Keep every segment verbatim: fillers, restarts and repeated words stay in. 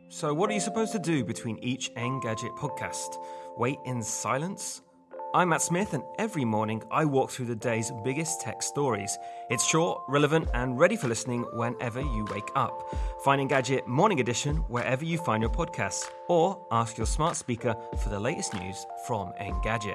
So what are you supposed to do between each Engadget podcast? Wait in silence? I'm Matt Smith, and every morning I walk through the day's biggest tech stories. It's short, relevant, and ready for listening whenever you wake up. Find Engadget Morning Edition wherever you find your podcasts, or ask your smart speaker for the latest news from Engadget.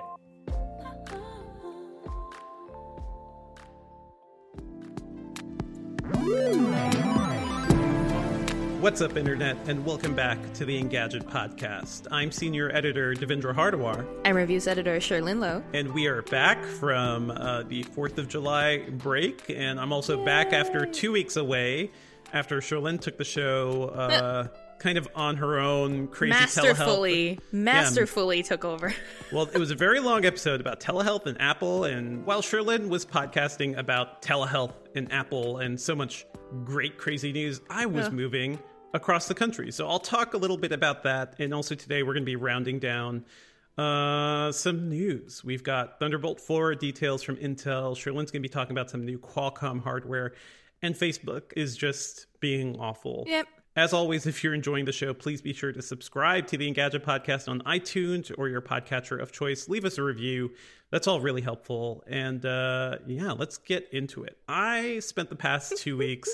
What's up, Internet, and welcome back to the Engadget podcast. I'm Senior Editor Devendra Hardawar. I'm Reviews Editor Sherlyn Lowe. And we are back from uh, the fourth of July break, and I'm also Yay. back after two weeks away, after Sherlyn took the show uh, kind of on her own, crazy masterfully, telehealth. Masterfully yeah. took over. Well, it was a very long episode about telehealth and Apple, and while Sherlyn was podcasting about telehealth and Apple and so much great, crazy news, I was uh. moving across the country. So I'll talk a little bit about that. And also today we're going to be rounding down uh, some news. We've got Thunderbolt four details from Intel. Sherlyn's going to be talking about some new Qualcomm hardware. And Facebook is just being awful. Yep. As always, if you're enjoying the show, please be sure to subscribe to the Engadget podcast on iTunes or your podcatcher of choice. Leave us a review. That's all really helpful. And uh, yeah, let's get into it. I spent the past two weeks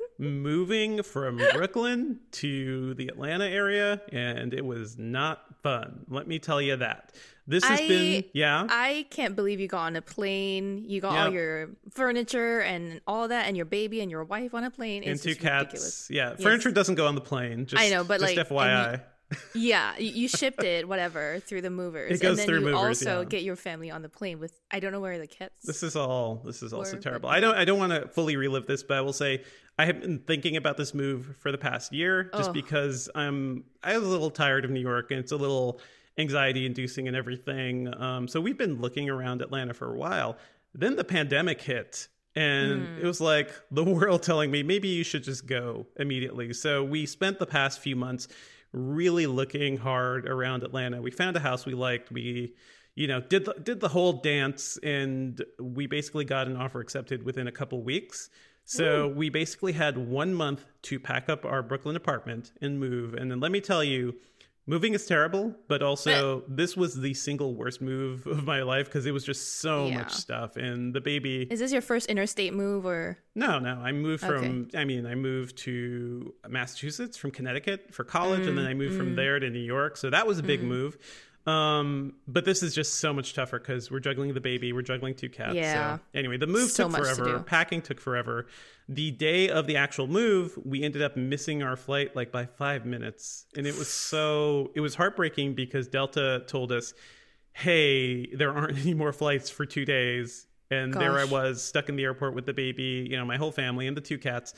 moving from Brooklyn to the Atlanta area, and it was not fun. Let me tell you that. This has I, been, yeah. I can't believe you got on a plane. You got yeah. all your furniture and all that, and your baby and your wife on a plane. It's and two just cats. Ridiculous. Yeah, yes. Furniture doesn't go on the plane. Just, I know, but just like, F Y I. Yeah, you shipped it, whatever, through the movers. It goes and then through you movers, also yeah. get your family on the plane with, I don't know where the cats This is all, this is also were, terrible. but... I don't, I don't want to fully relive this, but I will say I have been thinking about this move for the past year, just oh. because I'm, I was a little tired of New York, and it's a little anxiety inducing and everything. Um, so we've been looking around Atlanta for a while. Then the pandemic hit. And mm. it was like the world telling me, maybe you should just go immediately. So we spent the past few months really looking hard around Atlanta. We found a house we liked. We, you know, did the, did the whole dance, and we basically got an offer accepted within a couple weeks. So Ooh. we basically had one month to pack up our Brooklyn apartment and move. And then let me tell you, moving is terrible, but also this was the single worst move of my life because it was just so yeah. much stuff. And the baby... Is this your first interstate move or... No, no. I moved from... Okay. I mean, I moved to Massachusetts from Connecticut for college, mm, and then I moved mm. from there to New York. So that was a big mm. move. Um, but this is just so much tougher because we're juggling the baby, we're juggling two cats. Yeah. So anyway, the move so took forever. Packing took forever. The day of the actual move, we ended up missing our flight like by five minutes. And it was so, it was heartbreaking because Delta told us, hey, there aren't any more flights for two days. And Gosh. there I was stuck in the airport with the baby, you know, my whole family and the two cats.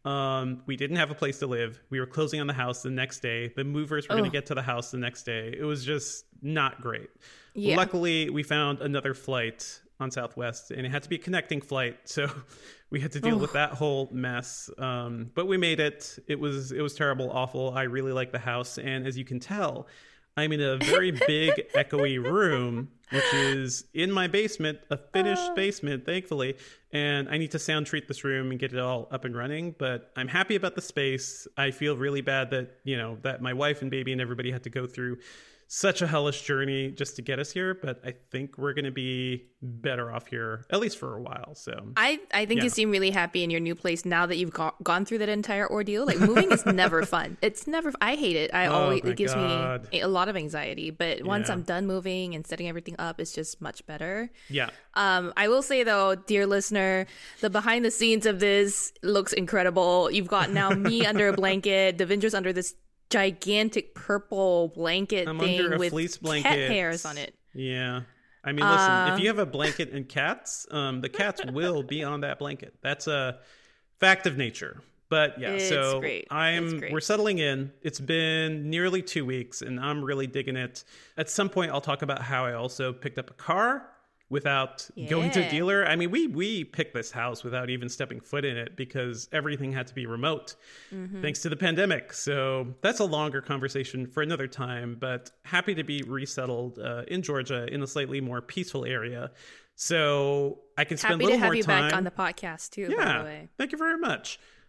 Um, we didn't have a place to live. We were closing on the house the next day. The movers were oh. going to get to the house the next day. It was just not great. Yeah. Luckily, we found another flight on Southwest, and it had to be a connecting flight. So we had to deal oh. with that whole mess. Um, but we made it. It was it was terrible, awful. I really like the house. And as you can tell, I'm in a very big, echoey room, which is in my basement, a finished uh. basement, thankfully. And I need to sound treat this room and get it all up and running. But I'm happy about the space. I feel really bad that, you know, that my wife and baby and everybody had to go through such a hellish journey just to get us here, but I think we're going to be better off here, at least for a while. So I, I think yeah. you seem really happy in your new place now that you've go- gone through that entire ordeal. Like moving is never fun. It's never, I hate it. I oh, always, it gives God. me a lot of anxiety, but once yeah. I'm done moving and setting everything up, it's just much better. Yeah. Um, I will say though, dear listener, the behind the scenes of this looks incredible. You've got now me under a blanket, Devendra's under this gigantic purple blanket I'm thing under a with fleece blanket. cat hairs on it. Yeah. I mean, listen, uh, if you have a blanket and cats, um, the cats will be on that blanket. That's a fact of nature. But yeah, it's so great. I'm great. we're settling in. It's been nearly two weeks and I'm really digging it. At some point I'll talk about how I also picked up a car without yeah. going to a dealer. I mean, we we picked this house without even stepping foot in it because everything had to be remote mm-hmm. thanks to the pandemic. So that's a longer conversation for another time, but happy to be resettled uh, in Georgia in a slightly more peaceful area. So I can spend happy a little to have more you time. back on the podcast too, yeah, by the way. Thank you very much.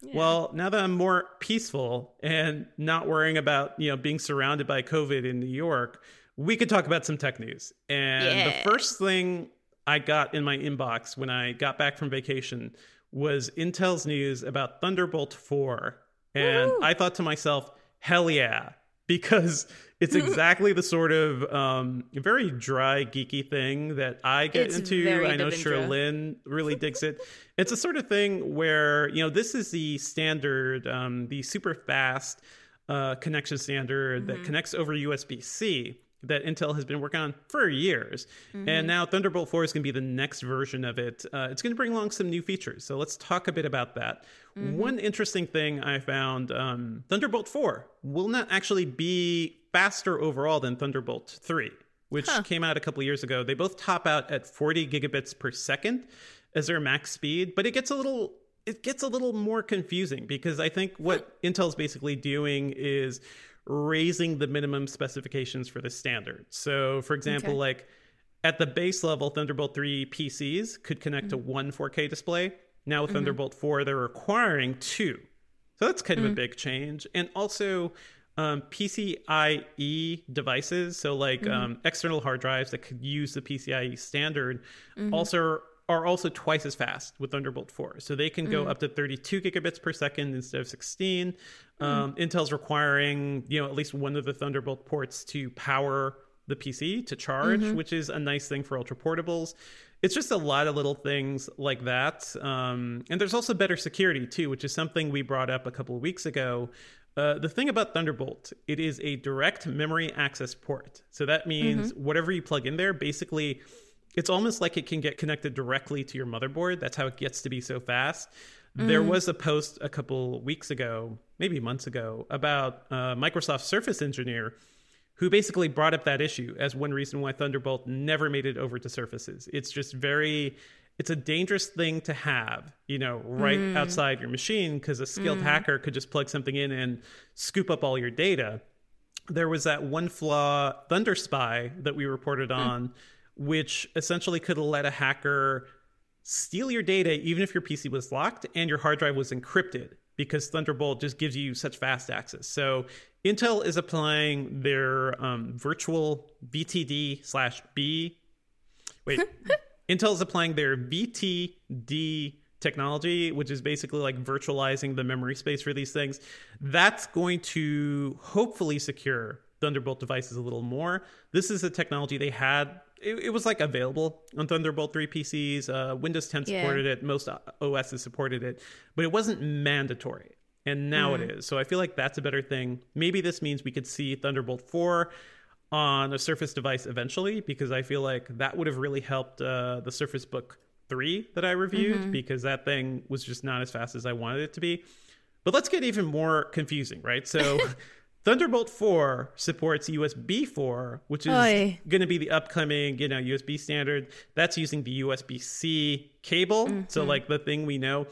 Yeah. Well, now that I'm more peaceful and not worrying about, you know, being surrounded by COVID in New York, we could talk about some tech news. And yeah. the first thing I got in my inbox when I got back from vacation was Intel's news about Thunderbolt four. And Woo! I thought to myself, hell yeah, because it's exactly the sort of um, very dry, geeky thing that I get it's into. I know Sherlyn really digs it. It's a sort of thing where, you know, this is the standard, um, the super fast uh, connection standard mm-hmm. that connects over U S B C that Intel has been working on for years. Mm-hmm. And now Thunderbolt four is going to be the next version of it. Uh, it's going to bring along some new features. So let's talk a bit about that. Mm-hmm. One interesting thing I found, um, Thunderbolt four will not actually be faster overall than Thunderbolt three, which huh. came out a couple of years ago. They both top out at forty gigabits per second as their max speed, but it gets a little it gets a little more confusing because I think what Intel's basically doing is raising the minimum specifications for the standard. So, for example, okay. like at the base level, Thunderbolt three P Cs could connect mm-hmm. to one four K display. Now with mm-hmm. Thunderbolt four, they're requiring two. So that's kind mm-hmm. of a big change. And also um, P C I E devices, so like mm-hmm. um, external hard drives that could use the P C I E standard, mm-hmm. also are also twice as fast with Thunderbolt four. So they can go mm. up to thirty-two gigabits per second instead of sixteen. Mm. Um, Intel's requiring, you know, at least one of the Thunderbolt ports to power the P C to charge, mm-hmm. which is a nice thing for ultra portables. It's just a lot of little things like that. Um, and there's also better security too, which is something we brought up a couple of weeks ago. Uh, the thing about Thunderbolt, it is a direct memory access port. So that means mm-hmm. whatever you plug in there, basically it's almost like it can get connected directly to your motherboard. That's how it gets to be so fast. Mm. There was a post a couple weeks ago, maybe months ago, about a Microsoft Surface engineer who basically brought up that issue as one reason why Thunderbolt never made it over to Surfaces. It's just very, it's a dangerous thing to have, you know, right mm. outside your machine, because a skilled mm. hacker could just plug something in and scoop up all your data. There was that one flaw, ThunderSpy, that we reported on, mm. which essentially could let a hacker steal your data even if your P C was locked and your hard drive was encrypted, because Thunderbolt just gives you such fast access. So Intel is applying their um, virtual V T D slash B. Wait, Intel is applying their V T D technology, which is basically like virtualizing the memory space for these things. That's going to hopefully secure Thunderbolt devices a little more. This is a technology they had. It, it was like available on Thunderbolt three P Cs. Uh, Windows ten supported yeah. it. Most O Ss supported it, but it wasn't mandatory. And now mm. it is. So I feel like that's a better thing. Maybe this means we could see Thunderbolt four on a Surface device eventually, because I feel like that would have really helped uh, the Surface Book three that I reviewed, mm-hmm. because that thing was just not as fast as I wanted it to be. But let's get even more confusing, right? So Thunderbolt four supports U S B four, which is going to be the upcoming, you know, U S B standard. That's using the U S B C cable. Mm-hmm. So like the thing we know.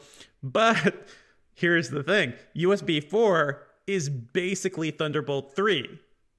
But here's the thing. U S B four is basically Thunderbolt three.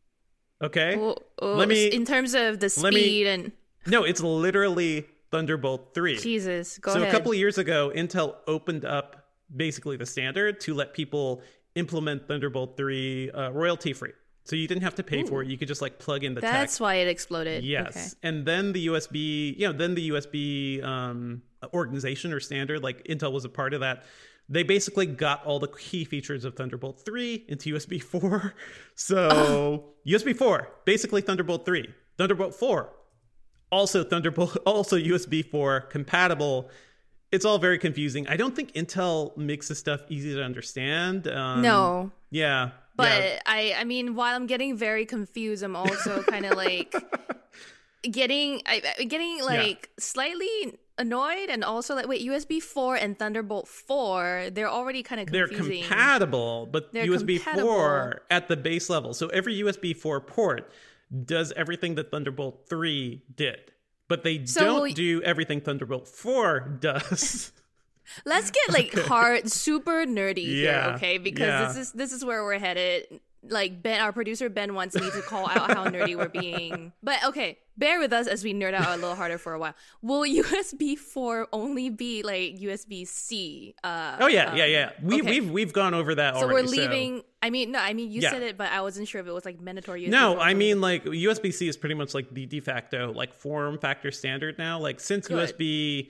Okay? Oh, oh, let me in terms of the speed me, and no, it's literally Thunderbolt three. Jesus, go so ahead. So a couple of years ago, Intel opened up basically the standard to let people implement Thunderbolt three uh, royalty free. So you didn't have to pay Ooh. for it. You could just like plug in the That's tech. That's why it exploded. Yes. Okay. And then the U S B, you know, then the U S B um, organization or standard, like Intel was a part of that. They basically got all the key features of Thunderbolt three into U S B four. So oh. U S B four, basically Thunderbolt three. Thunderbolt four, also Thunderbolt, also U S B four compatible. It's all very confusing. I don't think Intel makes this stuff easy to understand. Um, no. Yeah. But yeah. I, I mean, while I'm getting very confused, I'm also kind of like getting, I, getting like yeah. slightly annoyed, and also like, wait, U S B four and Thunderbolt four, they're already kind of confusing. They're compatible, but they're U S B compatible. four at the base level. So every U S B four port does everything that Thunderbolt three did. But they so, don't do everything Thunderbolt four does. Let's get like okay. hard, super nerdy yeah, here, okay? Because yeah. this is this is where we're headed. like Ben, our producer Ben, wants me to call out how nerdy we're being. But okay, bear with us as we nerd out a little harder for a while. Will U S B four only be like U S B C? Uh, oh yeah, um, yeah, yeah. We okay. we've we've gone over that so already. We're leaving. So. I mean, no, I mean you yeah. said it, but I wasn't sure if it was like mandatory U S B. No, I mean like U S B C is pretty much like the de facto like form factor standard now. Like since Good. U S B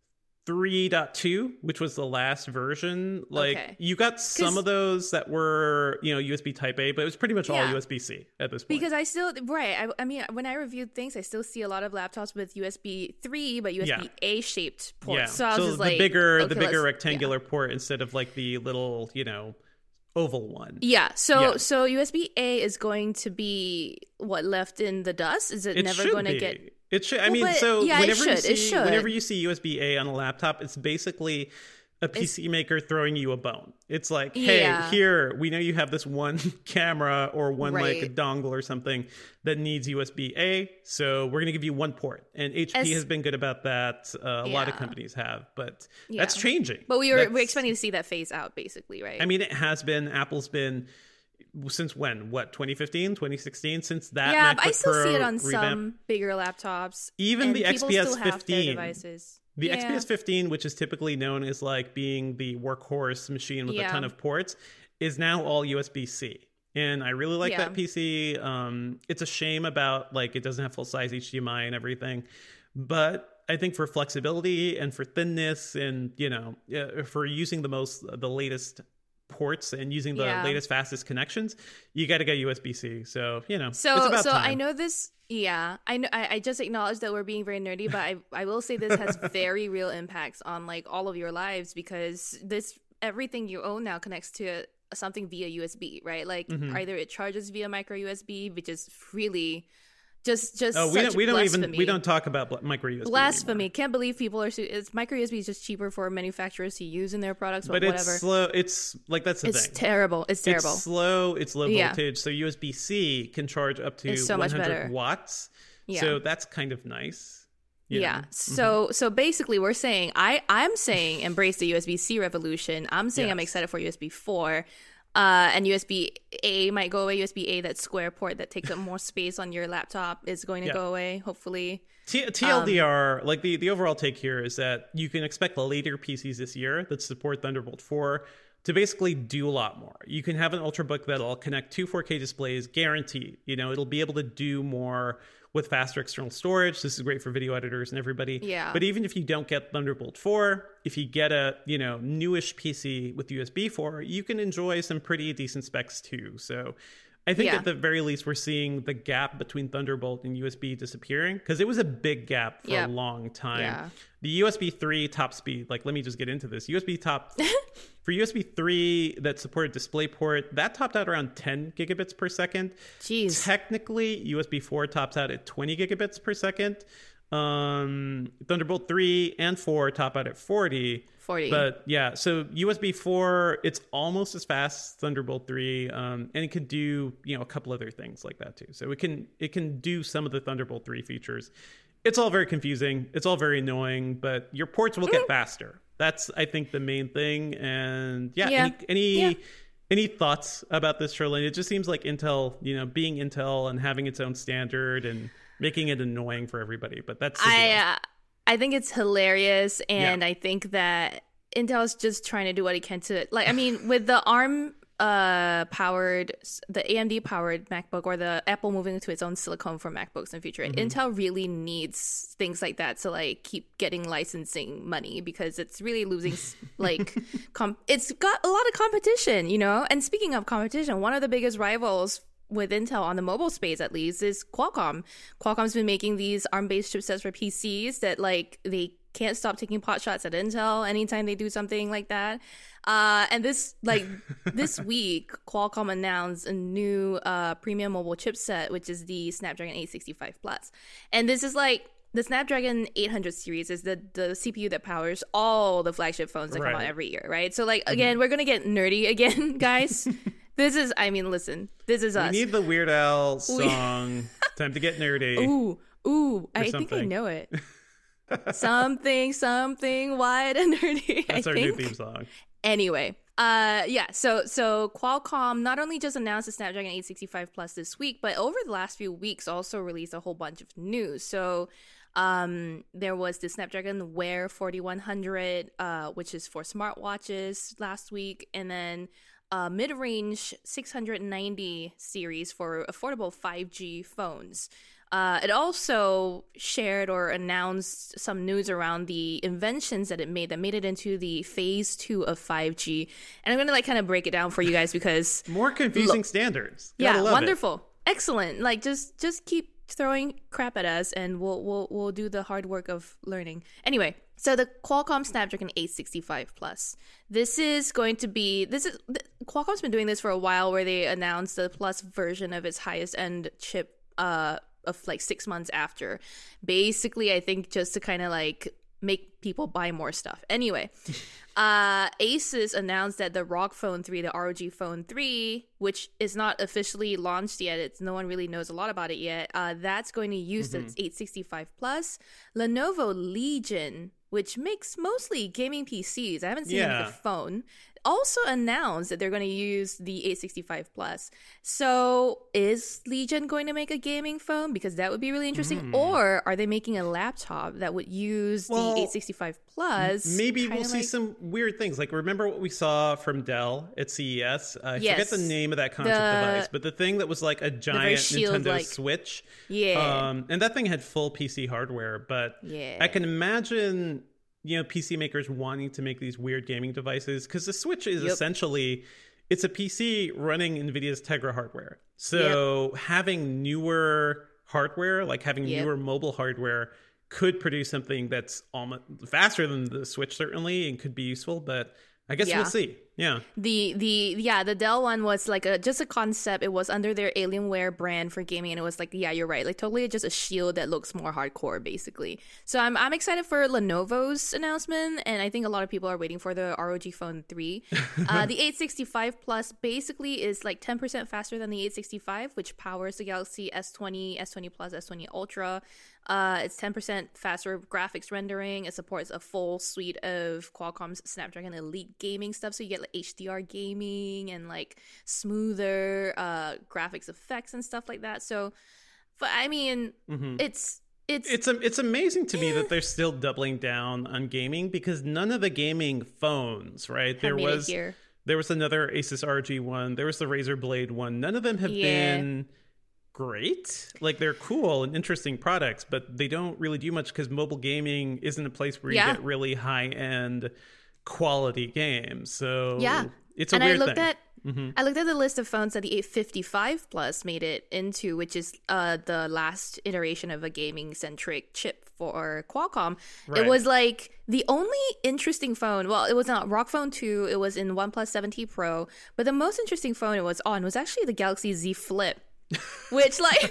three point two, which was the last version, like okay. you got some of those that were, you know, U S B type A, but it was pretty much yeah. all U S B C at this point. Because I still, right, I, I mean, when I reviewed things, I still see a lot of laptops with U S B three, but U S B A yeah. shaped ports. Yeah. So I was so just the like, bigger, okay, the bigger let's, rectangular yeah. port instead of like the little, you know, oval one. Yeah. So yeah. so U S B A is going to be what left in the dust? Is it, it never going to get? It should. I well, mean, but, so yeah, whenever it should, you it see should. whenever you see U S B A on a laptop, it's basically a P C it's, maker throwing you a bone. It's like, hey, yeah. here, we know you have this one camera or one right. like a dongle or something that needs U S B A, so we're going to give you one port. And H P As, has been good about that. Uh, a yeah. lot of companies have, but yeah. that's changing. But we were we're expecting to see that phase out, basically, right? I mean, it has been. Apple's been. Since when? What, twenty fifteen, twenty sixteen? Since that yeah, MacBook but I still Pro see it on revamp. Some bigger laptops. Even the X P S fifteen. Devices. The yeah. X P S fifteen, which is typically known as like being the workhorse machine with yeah. a ton of ports, is now all U S B C. And I really like yeah. that P C. Um, it's a shame about like it doesn't have full size H D M I and everything, but I think for flexibility and for thinness and, you know, for using the most the latest ports and using the yeah. latest fastest connections, you got to go U S B C. So, you know, so it's about so time. I know this. Yeah, I know. I, I just acknowledge that we're being very nerdy, but I I will say this has very real impacts on like all of your lives, because this everything you own now connects to something via U S B, right? Like mm-hmm. either it charges via micro U S B, which is really just just oh we don't we don't blasphemy. even we don't talk about micro U S B blasphemy anymore. Can't believe people are it's micro U S B is just cheaper for manufacturers to use in their products, but, but whatever. It's slow. It's like that's the it's thing. terrible it's terrible it's slow, it's low voltage. Yeah. So U S B C can charge up to so one hundred much better. watts. Yeah. So that's kind of nice. You yeah know? so mm-hmm. so basically we're saying i i'm saying embrace the U S B C revolution. I'm saying yes. I'm excited for U S B four. Uh, and U S B A might go away. U S B A, that square port that takes up more space on your laptop, is going to yeah. go away, hopefully. T- TLDR, um, like the, the overall take here is that you can expect later P Cs this year that support Thunderbolt four to basically do a lot more. You can have an Ultrabook that'll connect two four K displays, guaranteed. You know, it'll be able to do more with faster external storage. This is great for video editors and everybody. Yeah. But even if you don't get Thunderbolt four, if you get a, you know, newish P C with U S B four, you can enjoy some pretty decent specs too. So I think yeah. at the very least, we're seeing the gap between Thunderbolt and U S B disappearing, because it was a big gap for yep. a long time. Yeah. The U S B three top speed, like, let me just get into this. U S B top, for U S B three that supported DisplayPort, that topped out around ten gigabits per second. Jeez. Technically, U S B four tops out at twenty gigabits per second. Um, Thunderbolt three and four top out at forty. forty. But yeah, so U S B four, it's almost as fast as Thunderbolt three, um, and it can do, you know, a couple other things like that too. So it can it can do some of the Thunderbolt three features. It's all very confusing. It's all very annoying, but your ports will get faster. That's, I think, the main thing. And yeah, yeah. any any, yeah. any thoughts about this, Charlene? It just seems like Intel, you know, being Intel and having its own standard and making it annoying for everybody. But that's I uh, I think it's hilarious, and yeah. I think that Intel's just trying to do what it can to, like, I mean, with the ARM uh powered, the A M D powered MacBook, or the Apple moving to its own silicone for MacBooks in the future, mm-hmm. Intel really needs things like that to like keep getting licensing money, because it's really losing like com- it's got a lot of competition, you know. And speaking of competition, one of the biggest rivals with Intel on the mobile space, at least, is Qualcomm. Qualcomm's been making these ARM-based chipsets for P Cs that like they can't stop taking pot shots at Intel anytime they do something like that. Uh, and this like this week, Qualcomm announced a new uh, premium mobile chipset, which is the Snapdragon eight sixty-five Plus. And this is like the Snapdragon eight hundred series is the, the C P U that powers all the flagship phones that right. come out every year, right? So like, again, mm-hmm. we're going to get nerdy again, guys. This is, I mean, listen, this is us. We need the Weird Al song, Time to Get Nerdy. Ooh, ooh, I something. think I know it. something, something wide and nerdy. That's I our think. new theme song. Anyway, uh, yeah. So so Qualcomm not only just announced the Snapdragon eight sixty-five Plus this week, but over the last few weeks also released a whole bunch of news. So um, there was the Snapdragon Wear forty-one hundred, uh, which is for smartwatches last week, and then uh, mid-range six ninety series for affordable five G phones. Uh, it also shared or announced some news around the inventions that it made that made it into the phase two of five G. And I'm going to like kind of break it down for you guys because more confusing lo- standards. Gotta yeah, wonderful. It. Excellent. Like just just keep throwing crap at us and we'll we'll we'll do the hard work of learning. Anyway, so the Qualcomm Snapdragon eight sixty-five Plus. This is going to be this is Qualcomm's been doing this for a while where they announced the Plus version of its highest end chip uh of like six months after. Basically, I think just to kind of like make people buy more stuff. Anyway, uh, Asus announced that the R O G Phone three, the R O G Phone three, which is not officially launched yet, it's no one really knows a lot about it yet, uh, that's going to use mm-hmm. the eight sixty-five Plus. Lenovo Legion, which makes mostly gaming P Cs, I haven't seen yeah. it with a phone, also announced that they're going to use the eight sixty-five Plus. So is Legion going to make a gaming phone? Because that would be really interesting. Mm. Or are they making a laptop that would use well, the eight sixty-five Plus? Maybe we'll see like... some weird things. Like, remember what we saw from Dell at C E S? Uh, I yes. forget the name of that concept the... device, but the thing that was like a giant shield, Nintendo like... Switch. Yeah. Um, and that thing had full P C hardware. But yeah. I can imagine... you know, P C makers wanting to make these weird gaming devices because the Switch is yep. essentially it's a P C running NVIDIA's Tegra hardware. So yep. having newer hardware, like having yep. newer mobile hardware, could produce something that's almost faster than the Switch certainly and could be useful. But I guess yeah. we'll see. Yeah. The the yeah, the Dell one was like a just a concept. It was under their Alienware brand for gaming, and it was like, yeah, you're right. Like totally just a shield that looks more hardcore, basically. So I'm I'm excited for Lenovo's announcement, and I think a lot of people are waiting for the R O G Phone three. uh, the eight sixty-five Plus basically is like ten percent faster than the eight sixty-five, which powers the Galaxy S twenty, S twenty Plus, S twenty Ultra. Uh, it's ten percent faster graphics rendering. It supports a full suite of Qualcomm's Snapdragon Elite gaming stuff, so you get like H D R gaming and like smoother uh, graphics effects and stuff like that. So, but I mean, mm-hmm. it's it's it's it's amazing to eh. me that they're still doubling down on gaming because none of the gaming phones, right? Have there made was it here. There was another Asus R G one. There was the Razer Blade one. None of them have yeah. been great. Like they're cool and interesting products, but they don't really do much because mobile gaming isn't a place where yeah. you get really high end quality games. So yeah, it's a and weird I looked thing. at mm-hmm. I looked at the list of phones that the eight fifty-five Plus made it into, which is uh the last iteration of a gaming centric chip for Qualcomm. Right. It was like the only interesting phone. Well, it was not R O G Phone two. It was in OnePlus seven T Pro, but the most interesting phone it was on was actually the Galaxy Z Flip. Which like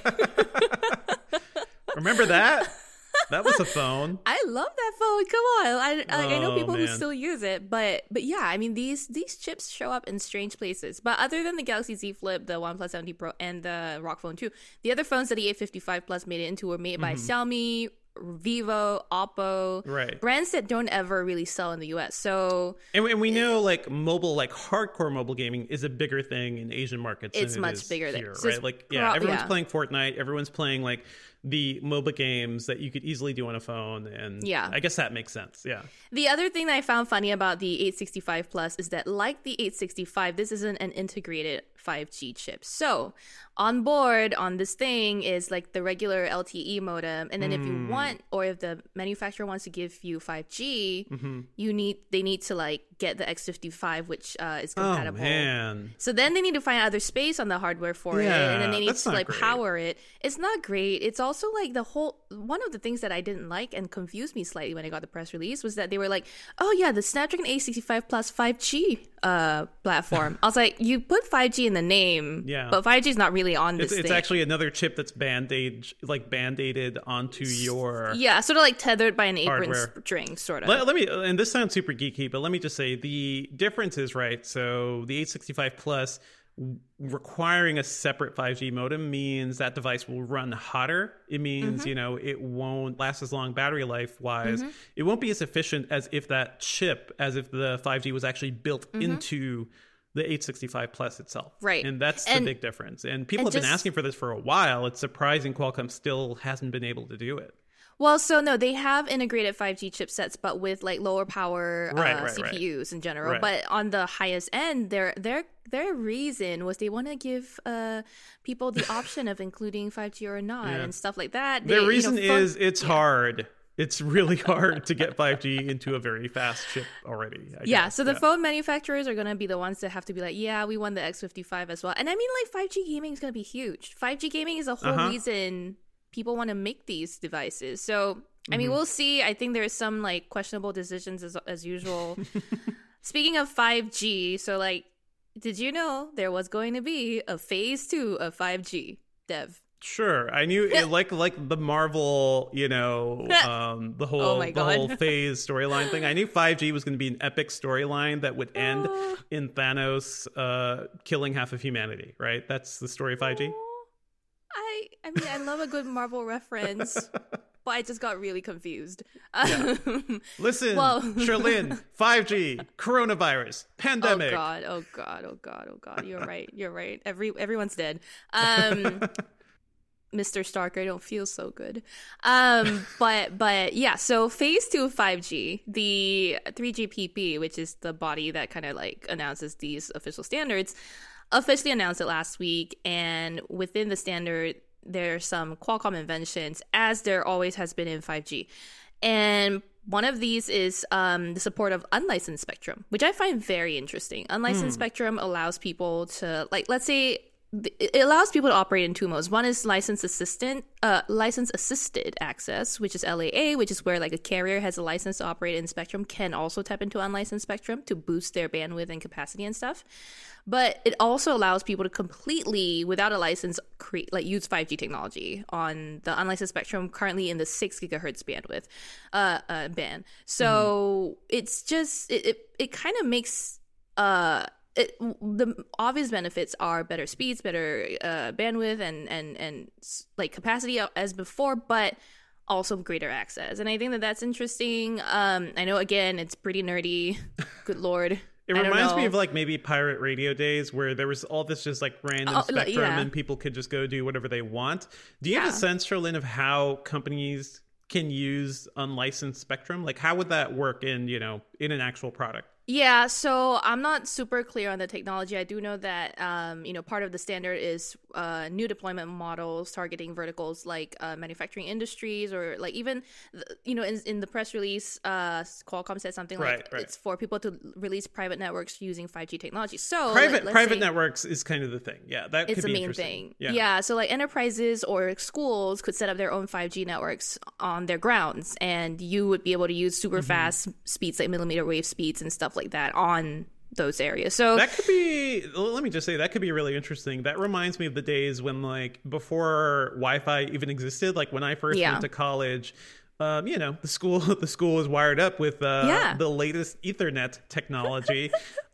remember that that was a phone. I love that phone. Come on, I like oh, I know people man. who still use it, but but yeah, I mean these these chips show up in strange places. But other than the Galaxy Z Flip, the OnePlus seven T Pro, and the R O G Phone two, the other phones that the eight fifty-five Plus made it into were made mm-hmm. by Xiaomi, Vivo, Oppo, right? Brands that don't ever really sell in the U S. So and, and we know like mobile, like hardcore mobile gaming is a bigger thing in Asian markets. It's than much it is bigger here, there. right? Like yeah, everyone's yeah. playing Fortnite. Everyone's playing like the MOBA games that you could easily do on a phone, and yeah, I guess that makes sense. Yeah. The other thing that I found funny about the eight sixty-five Plus is that, like the eight sixty-five, this isn't an integrated five G chip. So on board on this thing is like the regular L T E modem, and then mm. if you want, or if the manufacturer wants to give you five G, mm-hmm. you need they need to like get the X fifty-five, which uh, is compatible. Oh man! So then they need to find other space on the hardware for yeah, it, and then they need to like great. power it. It's not great. It's also like the whole one of the things that I didn't like and confused me slightly when I got the press release was that they were like, "Oh yeah, the Snapdragon eight sixty-five Plus five G uh, platform." I was like, "You put five G in the name, yeah, but five G is not really on this it's, it's thing." Actually another chip that's band-aid like band-aided onto your yeah sort of like tethered by an apron hardware. string sort of. Let, let me and this sounds super geeky, but let me just say the difference is right. So the eight sixty-five Plus requiring a separate five G modem means that device will run hotter. It means, mm-hmm. you know, it won't last as long battery life wise. Mm-hmm. It won't be as efficient as if that chip, as if the five G was actually built mm-hmm. into the eight sixty-five Plus itself. Right. And that's and, the big difference. And people and have just, been asking for this for a while. It's surprising Qualcomm still hasn't been able to do it. Well, so no, they have integrated five G chipsets, but with like lower power uh, right, right, C P Us right. in general. Right. But on the highest end, their their their reason was they want to give uh, people the option of including five G or not yeah. and stuff like that. They, their reason you know, is it's yeah. hard. It's really hard to get five G into a very fast chip already. I yeah, guess. so the yeah. phone manufacturers are going to be the ones that have to be like, yeah, we want the X fifty-five as well. And I mean, like, five G gaming is going to be huge. five G gaming is a whole uh-huh. reason people want to make these devices. So, I mean, mm-hmm. we'll see. I think there's some, like, questionable decisions as, as usual. Speaking of five G, so, like, did you know there was going to be a phase two of five G, Dev? Sure, I knew it, like like the Marvel, you know, um, the whole oh my the whole phase storyline thing. I knew five G was going to be an epic storyline that would end in Thanos uh, killing half of humanity. Right? That's the story of five G. I I mean, I love a good Marvel reference, but I just got really confused. Yeah. Listen, well, Cherlynn, five G, coronavirus, pandemic. Oh god, oh god, oh god, oh god. You're right. You're right. Every everyone's dead. Um. Mister Stark, I don't feel so good. Um, but but yeah, so phase two of five G, the three G P P, which is the body that kind of like announces these official standards, officially announced it last week. And within the standard, there's some Qualcomm inventions, as there always has been in five G. And one of these is um, the support of unlicensed spectrum, which I find very interesting. Unlicensed hmm. spectrum allows people to, like, let's say, it allows people to operate in two modes. One is license assistant, uh, license assisted access, which is L A A, which is where like a carrier has a license to operate in spectrum, can also tap into unlicensed spectrum to boost their bandwidth and capacity and stuff. But it also allows people to completely, without a license, create like use five G technology on the unlicensed spectrum, currently in the six gigahertz bandwidth uh, uh, band. So mm-hmm. it's just it it, it kind of makes uh. It, the obvious benefits are better speeds, better uh, bandwidth, and, and, and like capacity as before, but also greater access. And I think that that's interesting. Um, I know, again, it's pretty nerdy. Good Lord. It reminds me of like maybe pirate radio days where there was all this just like random oh, spectrum yeah. and people could just go do whatever they want. Do you yeah. have a sense, Cherlynn, of how companies can use unlicensed spectrum? Like how would that work in, you know, in an actual product? Yeah, so I'm not super clear on the technology. I do know that, um, you know, part of the standard is uh, new deployment models targeting verticals like uh, manufacturing industries or like even, you know, in, in the press release, uh, Qualcomm said something right, like right. it's for people to release private networks using five G technology. So private like, private say, networks is kind of the thing. Yeah, that it's could the be main interesting. thing. Yeah. yeah, so like enterprises or schools could set up their own five G networks on their grounds, and you would be able to use super mm-hmm. fast speeds like millimeter wave speeds and stuff like that on those areas. So that could be, let me just say, that could be really interesting. That reminds me of the days when, like, before Wi-Fi even existed, like when I first yeah. went to college, um, you know, the school the school was wired up with uh, yeah. the latest Ethernet technology.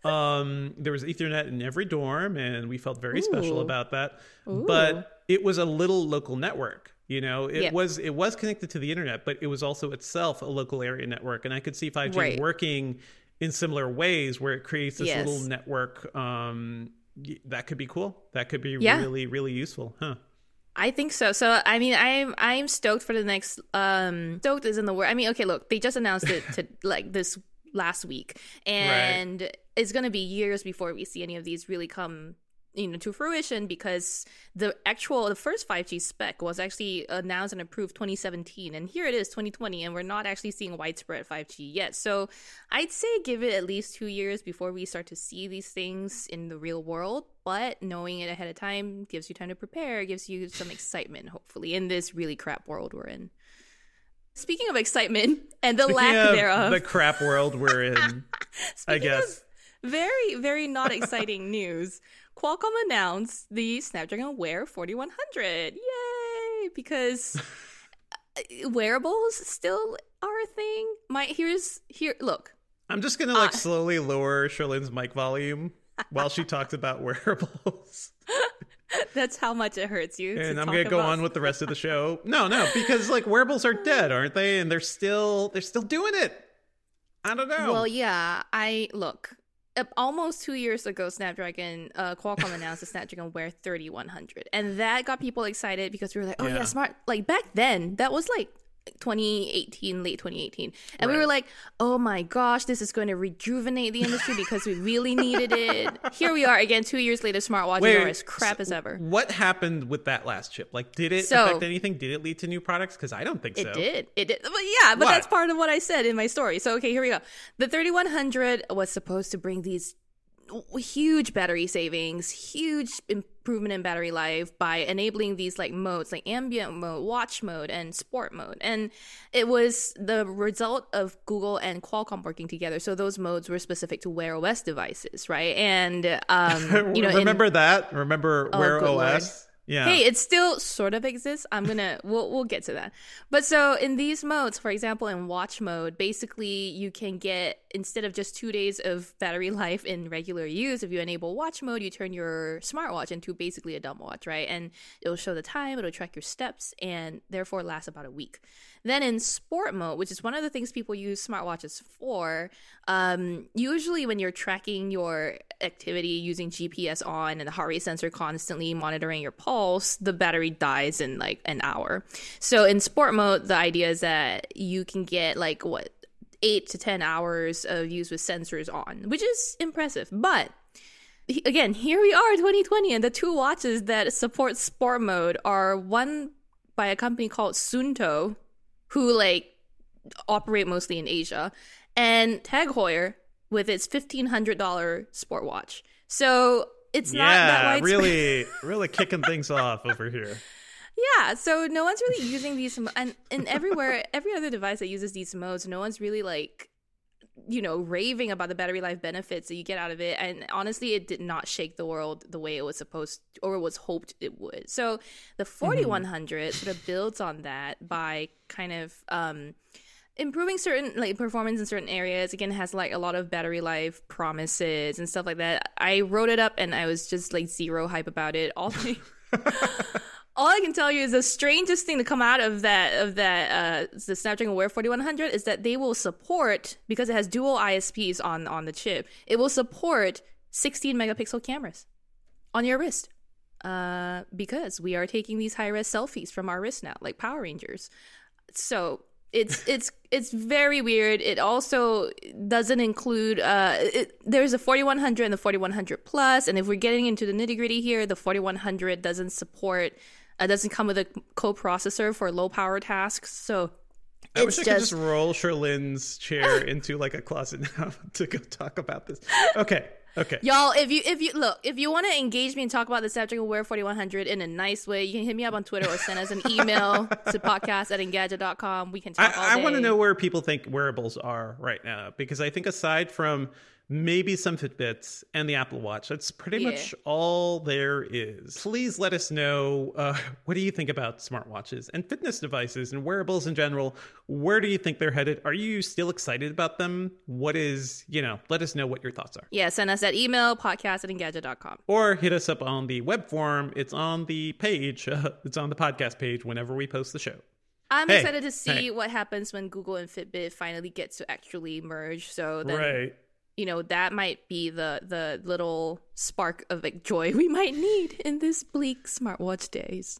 um, there was Ethernet in every dorm, and we felt very Ooh. special about that. Ooh. But it was a little local network. You know, it yep. was it was connected to the internet, but it was also itself a local area network. And I could see five G right. working in similar ways where it creates this yes. little network. Um, that could be cool. That could be yeah. really, really useful. Huh. I think so. So, I mean, I'm I'm stoked for the next. Um, stoked is in the word. I mean, okay, look, they just announced it to like this last week, and right. it's going to be years before we see any of these really come, you know, to fruition, because the actual the first five G spec was actually announced and approved twenty seventeen, and here it is twenty twenty, and we're not actually seeing widespread five G yet. So I'd say give it at least two years before we start to see these things in the real world. But knowing it ahead of time gives you time to prepare, gives you some excitement, hopefully, in this really crap world we're in. Speaking of excitement and the Speaking lack of thereof, the crap world we're in, I guess. Very, very not exciting news. Qualcomm announced the Snapdragon Wear forty-one hundred. Yay! Because wearables still are a thing. My here's here. Look, I'm just gonna like uh, slowly lower Cherlynn's mic volume while she talks about wearables. That's how much it hurts you. And to I'm talk gonna go about... on with the rest of the show. No, no, because like wearables are dead, aren't they? And they're still they're still doing it. I don't know. Well, yeah. I look. Almost two years ago, Snapdragon, uh, Qualcomm announced the Snapdragon Wear thirty-one hundred, and that got people excited because we were like, "Oh yeah, Yeah. smart!" Like back then, that was like twenty eighteen, late twenty eighteen, and Right. we were like, "Oh my gosh, this is going to rejuvenate the industry because we really needed it." Here we are again, two years later. Smartwatches Wait, are as crap so as ever. What happened with that last chip? Like, did it So- affect anything? Did it lead to new products? Because I don't think It so. did. It did. But yeah, but What? that's part of what I said in my story. So, okay, here we go. The thirty-one hundred was supposed to bring these huge battery savings, huge improvement in battery life by enabling these like modes like ambient mode, watch mode, and sport mode. And it was the result of Google and Qualcomm working together. So those modes were specific to Wear O S devices, right? And um, you know, remember in, that? Remember Oh, Wear good O S? Lord. Yeah. Hey, it still sort of exists. I'm gonna we'll we'll get to that. But so in these modes, for example, in watch mode, basically you can get, instead of just two days of battery life in regular use, if you enable watch mode, you turn your smartwatch into basically a dumb watch, right? And it'll show the time, it'll track your steps, and therefore last about a week. Then in sport mode, which is one of the things people use smartwatches for, um, usually when you're tracking your activity using G P S on and the heart rate sensor constantly monitoring your pulse, the battery dies in like an hour. So in sport mode, the idea is that you can get like what eight to ten hours of use with sensors on, which is impressive. But again, here we are, twenty twenty, and the two watches that support sport mode are one by a company called Suunto, who like operate mostly in Asia, and Tag Heuer with its fifteen hundred dollars sport watch. So it's not yeah, that widespread. really, really kicking things off over here. Yeah, so no one's really using these, and, and everywhere, every other device that uses these modes, no one's really like, you know, raving about the battery life benefits that you get out of it. And honestly, it did not shake the world the way it was supposed or was hoped it would. So the forty-one hundred mm-hmm. sort of builds on that by kind of um, improving certain like performance in certain areas. Again, it has like a lot of battery life promises and stuff like that. I wrote it up and I was just like zero hype about it. All the All I can tell you is the strangest thing to come out of that of that uh, the Snapdragon Wear forty-one hundred is that they will support, because it has dual I S Ps on on the chip, it will support sixteen megapixel cameras on your wrist. Uh, because we are taking these high res selfies from our wrist now, like Power Rangers. So it's it's it's very weird. It also doesn't include uh it, there's a forty-one hundred and the forty-one hundred plus, and if we're getting into the nitty gritty here, the forty-one hundred doesn't support. It uh, doesn't come with a coprocessor for low power tasks, so I it's wish I just... could just roll Sherlin's chair into like a closet now to go talk about this. Okay, okay, y'all. If you if you look, if you want to engage me and talk about the Snapdragon Wear forty-one hundred in a nice way, you can hit me up on Twitter or send us an email to podcast at engadget dot com. We can talk all I, day. I want to know where people think wearables are right now, because I think aside from maybe some Fitbits and the Apple Watch, that's pretty Yeah. much all there is. Please let us know, uh, what do you think about smartwatches and fitness devices and wearables in general? Where do you think they're headed? Are you still excited about them? What is, you know, let us know what your thoughts are. Yeah, send us that email, podcast at engadget dot com. Or hit us up on the web form. It's on the page. Uh, it's on the podcast page whenever we post the show. I'm Hey, excited to see hey. what happens when Google and Fitbit finally get to actually merge. So then, Right. you know, that might be the the little spark of like joy we might need in this bleak smartwatch days.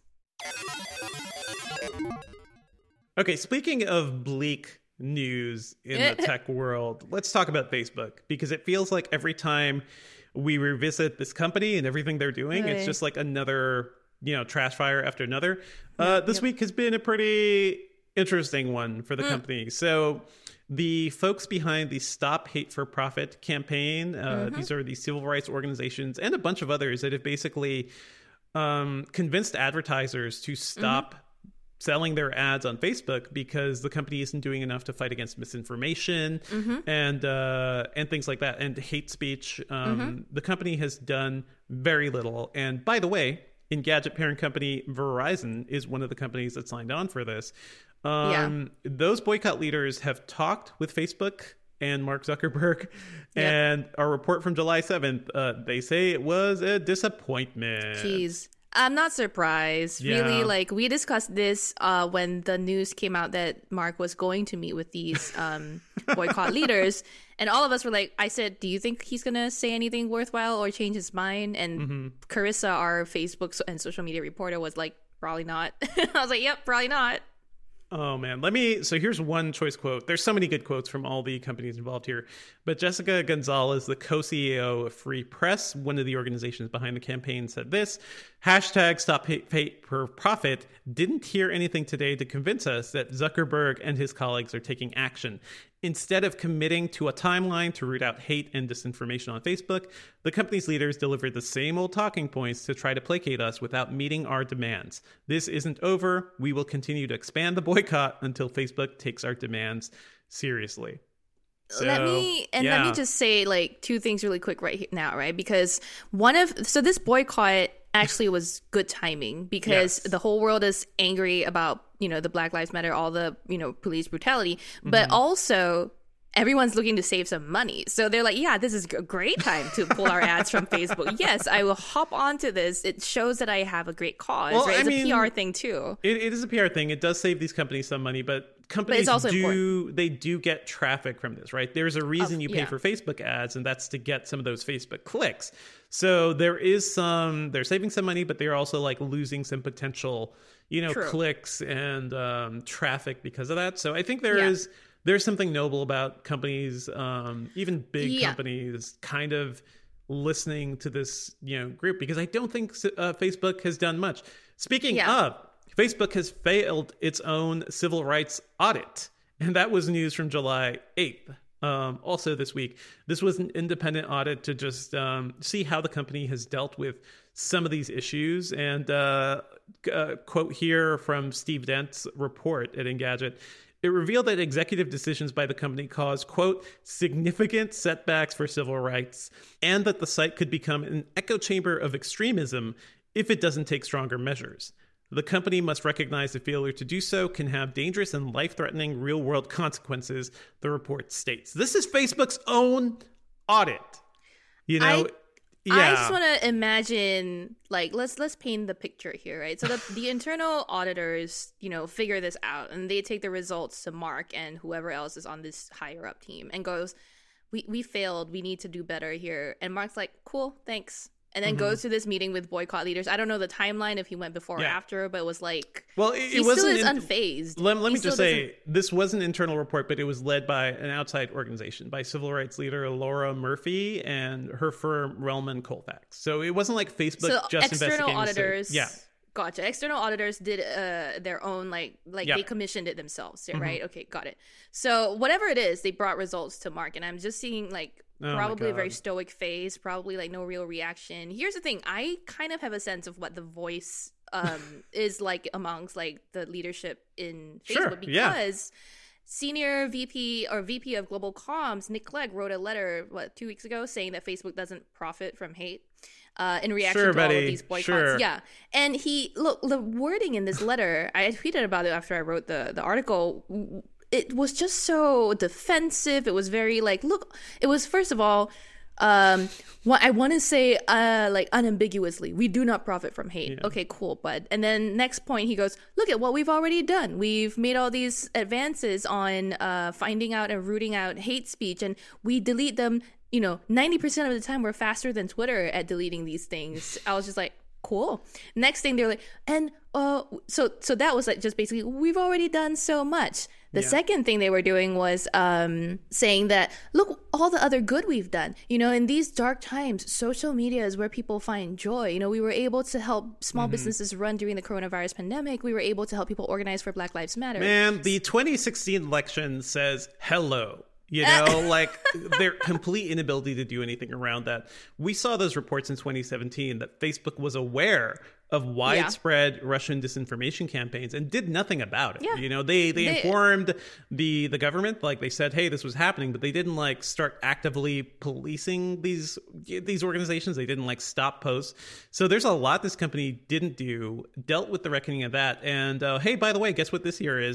Okay, speaking of bleak news in the tech world, let's talk about Facebook, because it feels like every time we revisit this company and everything they're doing, Right. it's just like another, you know, trash fire after another. Uh, this Yep. week has been a pretty interesting one for the Mm. company. So the folks behind the Stop Hate for Profit campaign, uh, Mm-hmm. these are the civil rights organizations and a bunch of others that have basically um, convinced advertisers to stop Mm-hmm. selling their ads on Facebook because the company isn't doing enough to fight against misinformation Mm-hmm. and uh, and things like that, and hate speech. Um, Mm-hmm. The company has done very little. And by the way, Engadget parent company Verizon is one of the companies that signed on for this. Um, Those boycott leaders have talked with Facebook and Mark Zuckerberg. Yep. And our report from July seventh, uh, they say it was a disappointment. Jeez. I'm not surprised. Yeah. Really, like, we discussed this uh, when the news came out that Mark was going to meet with these um, boycott leaders. And all of us were like, I said, do you think he's going to say anything worthwhile or change his mind? And mm-hmm. Carissa, our Facebook and social media reporter, was like, probably not. I was like, yep, probably not. Oh, man. Let me. So here's one choice quote. There's so many good quotes from all the companies involved here. But Jessica Gonzalez, the co-C E O of Free Press, one of the organizations behind the campaign, said this: hashtag Stop Hate, hate for Profit didn't hear anything today to convince us that Zuckerberg and his colleagues are taking action. Instead of committing to a timeline to root out hate and disinformation on Facebook, the company's leaders delivered the same old talking points to try to placate us without meeting our demands. This isn't over. We will continue to expand the boycott until Facebook takes our demands seriously. So, let me and yeah. let me just say like two things really quick right now, right? Because one of so this boycott actually was good timing because yes. the whole world is angry about, you know, the Black Lives Matter, all the, you know, police brutality, but mm-hmm. also everyone's looking to save some money. So they're like, yeah, this is a great time to pull our ads from Facebook. Yes, I will hop onto this. It shows that I have a great cause. Well, right? It's I mean, a P R thing too. It, it is a P R thing. It does save these companies some money, but companies but do important. They do get traffic from this, right? There's a reason you pay yeah. for Facebook ads, and that's to get some of those Facebook clicks. So there is some, they're saving some money, but they're also like losing some potential, you know, True. clicks and um, traffic because of that. So I think there yeah. is there's something noble about companies, um, even big yeah. companies, kind of listening to this, you know, group, because I don't think uh, Facebook has done much. Speaking yeah. of, Facebook has failed its own civil rights audit, and that was news from July eighth. Um, also this week, this was an independent audit to just um, see how the company has dealt with some of these issues. And uh, uh, quote here from Steve Dent's report at Engadget: it revealed that executive decisions by the company caused, quote, significant setbacks for civil rights, and that the site could become an echo chamber of extremism if it doesn't take stronger measures. The company must recognize the failure to do so can have dangerous and life-threatening real-world consequences, the report states. This is Facebook's own audit. You know, I, yeah. I just want to imagine, like, let's let's paint the picture here, right? So the, the internal auditors, you know, figure this out, and they take the results to Mark and whoever else is on this higher-up team and goes, we, we failed. We need to do better here. And Mark's like, cool, thanks. And then mm-hmm. goes to this meeting with boycott leaders. I don't know the timeline if he went before yeah. or after, but it was like, well, it, he it wasn't still is in, unfazed. Let, let me just say, doesn't... this was an internal report, but it was led by an outside organization, by civil rights leader Laura Murphy and her firm Relman Colfax. So it wasn't like Facebook so just external investigating. Auditors, yeah. Gotcha. External auditors did uh, their own, like, like yep. they commissioned it themselves, right? Mm-hmm. Okay, got it. So whatever it is, they brought results to Mark, and I'm just seeing like oh probably a very stoic face, probably like no real reaction. Here's the thing: I kind of have a sense of what the voice um, is like amongst like the leadership in Facebook sure, because. Yeah. Senior V P or V P of Global Comms, Nick Clegg, wrote a letter, what, two weeks ago saying that Facebook doesn't profit from hate uh, in reaction sure, to buddy. all of these boycotts. Sure. Yeah. And he, look, the wording in this letter, I tweeted about it after I wrote the, the article. It was just so defensive. It was very like, look, it was, first of all, um what I want to say uh like unambiguously, we do not profit from hate. Yeah. Okay, cool, bud. And then next point he goes, look at what we've already done. We've made all these advances on uh finding out and rooting out hate speech, and we delete them, you know, ninety percent of the time. We're faster than Twitter at deleting these things. I was just like, cool. Next thing they're like, and uh so so that was like just basically, we've already done so much. The yeah. second thing they were doing was um, saying that, look, all the other good we've done. You know, in these dark times, social media is where people find joy. You know, we were able to help small mm-hmm. businesses run during the coronavirus pandemic. We were able to help people organize for Black Lives Matter. Man, the twenty sixteen election says hello. You know, like their complete inability to do anything around that. We saw those reports in twenty seventeen that Facebook was aware of widespread yeah. Russian disinformation campaigns and did nothing about it. Yeah. You know, they, they they informed the the government, like they said, hey, this was happening, but they didn't like start actively policing these these organizations. They didn't like stop posts. So there's a lot this company didn't do, dealt with the reckoning of that. And uh, hey, by the way, guess what this year is?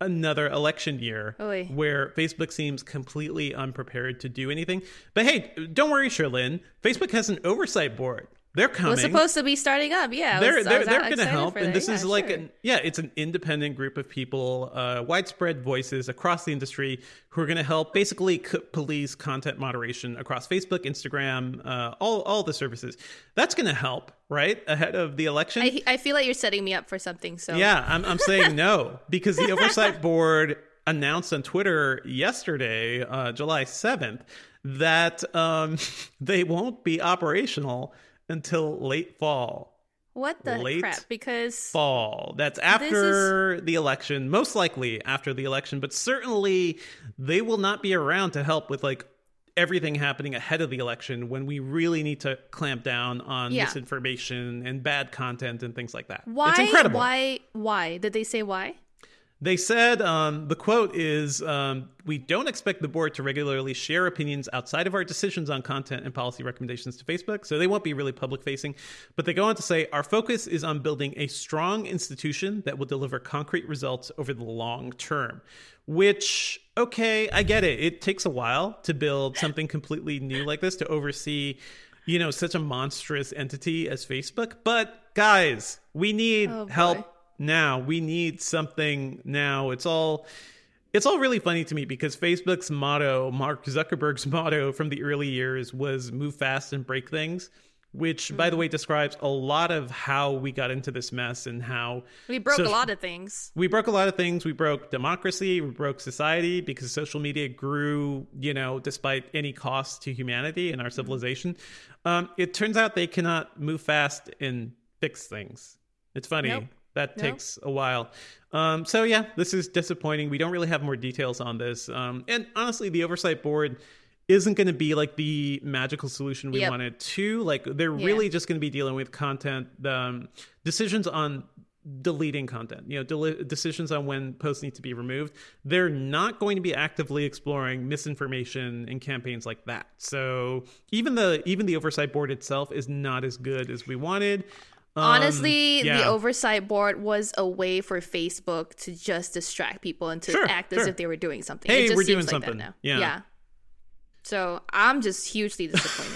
another election year Oy. where Facebook seems completely unprepared to do anything. But hey, don't worry, Sherlyn. Facebook has an oversight board. They're coming. It was supposed to be starting up. Yeah, they're was, they're, they're going to help, and this yeah, is like sure. an yeah, it's an independent group of people, uh, widespread voices across the industry who are going to help basically c- police content moderation across Facebook, Instagram, uh, all all the services. That's going to help, right, ahead of the election. I, I feel like you're setting me up for something. So yeah, I'm I'm saying no because the oversight board announced on Twitter yesterday, uh, July seventh, that um, they won't be operational until late fall. What the late crap? Because fall. That's after is... the election, most likely after the election, but certainly they will not be around to help with like everything happening ahead of the election when we really need to clamp down on yeah. misinformation and bad content and things like that. Why? It's incredible. Why? Why? Did they say why? They said, um, the quote is, um, we don't expect the board to regularly share opinions outside of our decisions on content and policy recommendations to Facebook, so they won't be really public facing. But they go on to say, our focus is on building a strong institution that will deliver concrete results over the long term. Which, okay, I get it. It takes a while to build something completely new like this, to oversee, you know, such a monstrous entity as Facebook. But guys, we need oh, help. Now we need something now. It's all it's all really funny to me because Facebook's motto, Mark Zuckerberg's motto from the early years was move fast and break things, which mm-hmm. by the way describes a lot of how we got into this mess and how we broke so, a lot of things. We broke a lot of things. We broke democracy, we broke society because social media grew, you know, despite any cost to humanity and our civilization. Um, it turns out they cannot move fast and fix things. It's funny. Nope. That nope. takes a while. Um, so yeah, this is disappointing. We don't really have more details on this. Um, and honestly, the oversight board isn't going to be like the magical solution we yep. wanted to. Like they're yeah. really just going to be dealing with content, um, decisions on deleting content, you know, del- decisions on when posts need to be removed. They're not going to be actively exploring misinformation and campaigns like that. So even the even the oversight board itself is not as good as we wanted. Honestly, um, yeah. the oversight board was a way for Facebook to just distract people and to sure, act sure. as if they were doing something. Hey, it just we're seems doing like something. That now. Yeah. yeah. So I'm just hugely disappointed.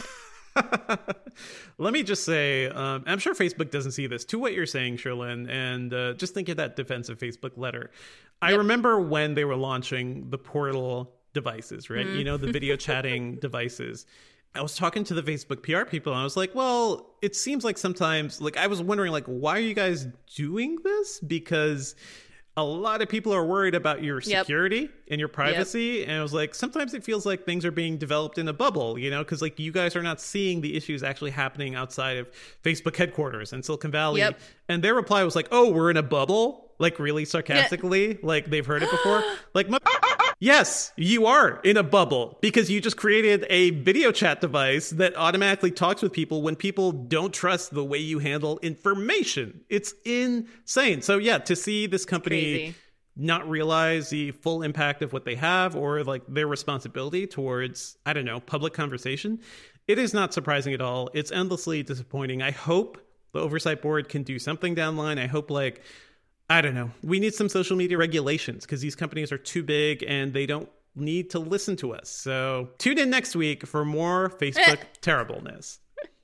Let me just say, um, I'm sure Facebook doesn't see this. To what you're saying, Sherlyn, and uh, just think of that defensive Facebook letter. I yep. remember when they were launching the Portal devices, right? Mm. You know, the video chatting devices. I was talking to the Facebook P R people and I was like, well, it seems like sometimes, like I was wondering, like, why are you guys doing this? Because a lot of people are worried about your security yep. and your privacy. Yep. And I was like, sometimes it feels like things are being developed in a bubble, you know, because like you guys are not seeing the issues actually happening outside of Facebook headquarters in Silicon Valley. Yep. And their reply was like, oh, we're in a bubble, like really sarcastically, yeah. like they've heard it before. Like, yes, you are in a bubble because you just created a video chat device that automatically talks with people when people don't trust the way you handle information. It's insane. So yeah, to see this company Crazy. not realize the full impact of what they have or like their responsibility towards, I don't know, public conversation, it is not surprising at all. It's endlessly disappointing. I hope the oversight board can do something down the line. I hope like I don't know. We need some social media regulations because these companies are too big and they don't need to listen to us. So tune in next week for more Facebook terribleness.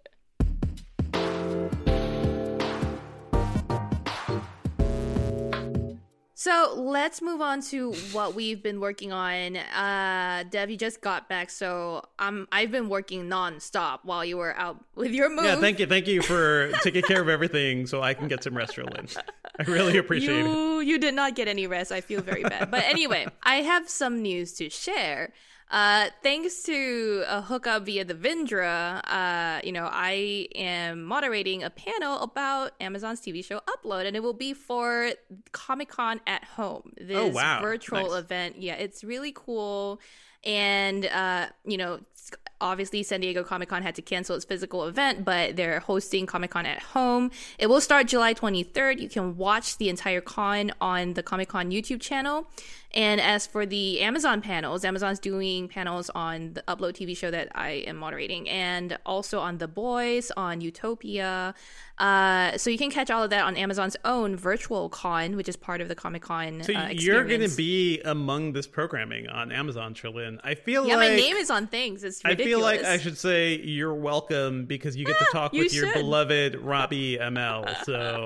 So let's move on to what we've been working on. Uh, Dev, you just got back, so um, I've been working nonstop while you were out with your move. Yeah, thank you, thank you for taking care of everything, so I can get some rest, Sherlyn. I really appreciate you, it. You did not get any rest. I feel very bad. But anyway, I have some news to share. Uh, thanks to a hookup via the Vindra, uh, you know, I am moderating a panel about Amazon's T V show Upload, and it will be for Comic-Con at Home. This oh, wow. virtual Nice. event. Yeah, it's really cool. And, uh, you know, obviously San Diego Comic-Con had to cancel its physical event, but they're hosting Comic-Con at home. It will start July twenty-third. You can watch the entire con on the Comic-Con YouTube channel. And as for the Amazon panels, Amazon's doing panels on the Upload T V show that I am moderating, and also on The Boys, on Utopia. Uh, so you can catch all of that on Amazon's own virtual con, which is part of the Comic-Con So uh, you're going to experience. be among this programming on Amazon, Trillin. I feel Yeah, like... my name is on things. It's I ridiculous. feel like I should say you're welcome because you get to talk you with your should. beloved Robbie M L. So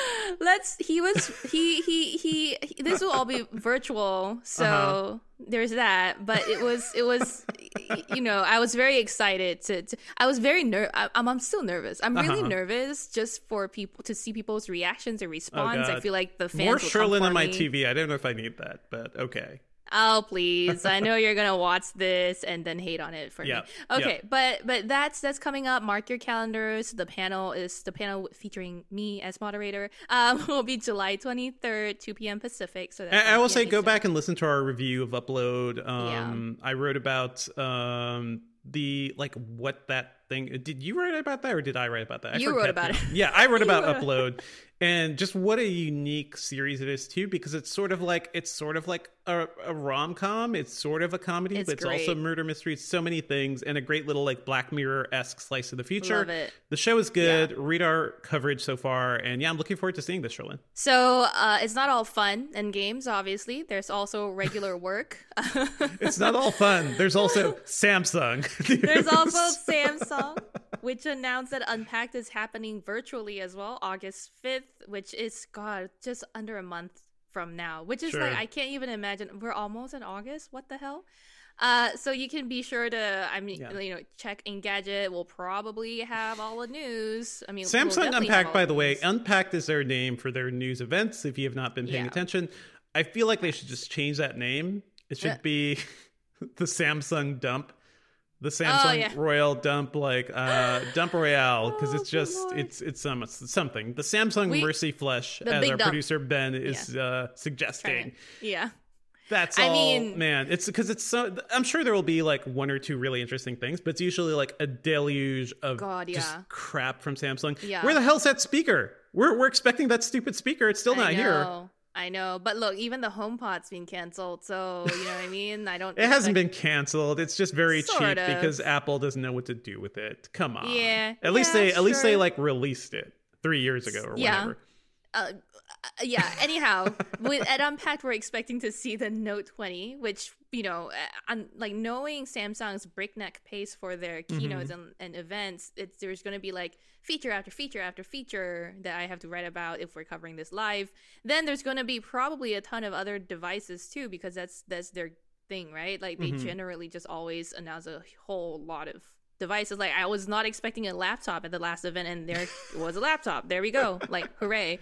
Let's. He was. He. He. He. he this will all be virtual. So Uh-huh. there's that. But it was. It was. You know, I was very excited to. to I was very ner. I, I'm. I'm still nervous. I'm really Uh-huh. nervous just for people to see people's reactions and response. I God. feel like the fans more will come Sherlin for on my me. T V. I don't know if I need that, but okay. Oh please! I know you're gonna watch this and then hate on it for Yeah, me. Okay, yeah. but but that's that's coming up. Mark your calendars. The panel is the panel featuring me as moderator. Um, will be July twenty-third, two p.m. Pacific. So that's I, I will one say, p.m. go Eastern. back and listen to our review of Upload. Um, I wrote about um the like what that thing. Did you write about that, or did I write about that? I You wrote forget about now. it. Yeah, I wrote about wrote- Upload, and just what a unique series it is too, because it's sort of like it's sort of like a, a rom com. It's sort of a comedy, It's but it's great. also murder mystery. It's so many things, and a great little like Black Mirror esque slice of the future. Love it. The show is good. Read our coverage so far, and yeah, I'm looking forward to seeing this, Sherlin. So uh, it's not all fun and games. Obviously, there's also regular work. It's not all fun. There's also Samsung. There's also Samsung, which announced that Unpacked is happening virtually as well, August fifth, which is, God, just under a month from now, which is Sure. like, I can't even imagine. We're almost in August. What the hell? Uh, so you can be sure to, I mean, Yeah. you know, check Engadget. We'll probably have all the news. I mean, we'll Samsung definitely have Unpacked, all by the way, news. Unpacked is their name for their news events. If you have not been paying Yeah. attention, I feel like they should just change that name. It should Yeah. be the Samsung Dump, the Samsung Oh, yeah. Royal Dump, like uh, Dump Royale, because Oh, it's good just Lord. it's it's um it's something. The Samsung We- Mercy Flesh, the as big our dump. producer Ben is uh, Trying suggesting. to- Yeah. That's I all, mean- man. It's because it's so. I'm sure there will be like one or two really interesting things, but it's usually like a deluge of God, just yeah. crap from Samsung. Yeah. Where the hell's that speaker? We're we're expecting that stupid speaker. It's still not I here. know, I know. But look, even the HomePod's been canceled. So, you know what I mean? I don't. It hasn't been canceled. It's just very Sort cheap of. because Apple doesn't know what to do with it. Come on. Yeah. At least Yeah, they at least they sure. like released it three years ago or Yeah. whatever. Uh, uh, yeah. Anyhow, with at Unpacked, we're expecting to see the Note twenty, which, you know, uh, on, like knowing Samsung's breakneck pace for their keynotes and, and events, it's, there's going to be like feature after feature after feature that I have to write about if we're covering this live. Then there's going to be probably a ton of other devices too, because that's that's their thing, right? Like they Mhm. generally just always announce a whole lot of devices. Like I was not expecting a laptop at the last event, and there was a laptop. There we go. Like hooray.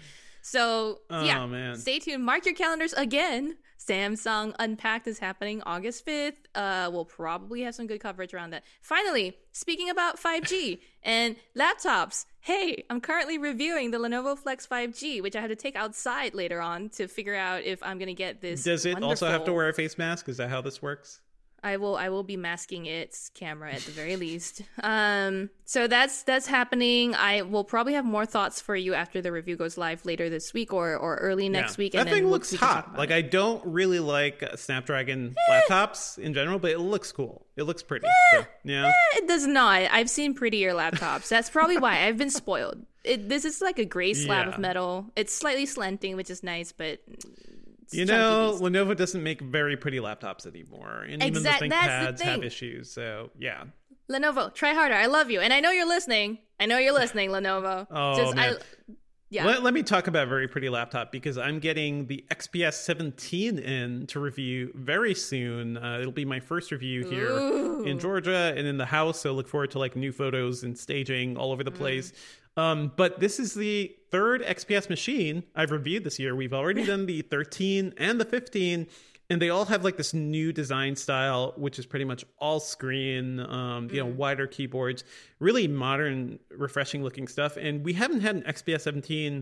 So Oh, yeah, man. stay tuned. Mark your calendars again. Samsung Unpacked is happening August fifth. Uh, we'll probably have some good coverage around that. Finally, speaking about five G and laptops, hey, I'm currently reviewing the Lenovo Flex five G, which I had to take outside later on to figure out if I'm going to get this. Does it also have to wonderful- wear a face mask? Is that how this works? I will I will be masking its camera at the very least. Um so that's that's happening. I will probably have more thoughts for you after the review goes live later this week or or early next Yeah. week. That and thing then we'll- looks we can talk hot. about Like it. I don't really like uh, Snapdragon laptops in general, but it looks cool. It looks pretty. So, yeah. It does not. I've seen prettier laptops. That's probably why I've been spoiled. It, this is like a gray slab Yeah. of metal. It's slightly slanting, which is nice, but it's You chunky know, beast. Lenovo doesn't make very pretty laptops anymore, and even Exact- the that's the ThinkPads have thing. issues. So yeah. Lenovo, try harder. I love you, and I know you're listening. I know you're listening, Lenovo. Oh, man. I, yeah. Let, let me talk about a very pretty laptop because I'm getting the X P S seventeen in to review very soon. Uh, it'll be my first review here Ooh. in Georgia and in the house. So look forward to like new photos and staging all over the Mm. place. Um, but this is the third X P S machine I've reviewed this year. We've already done the thirteen and the fifteen, and they all have like this new design style, which is pretty much all screen, um, you know, wider keyboards, really modern, refreshing looking stuff. And we haven't had an X P S seventeen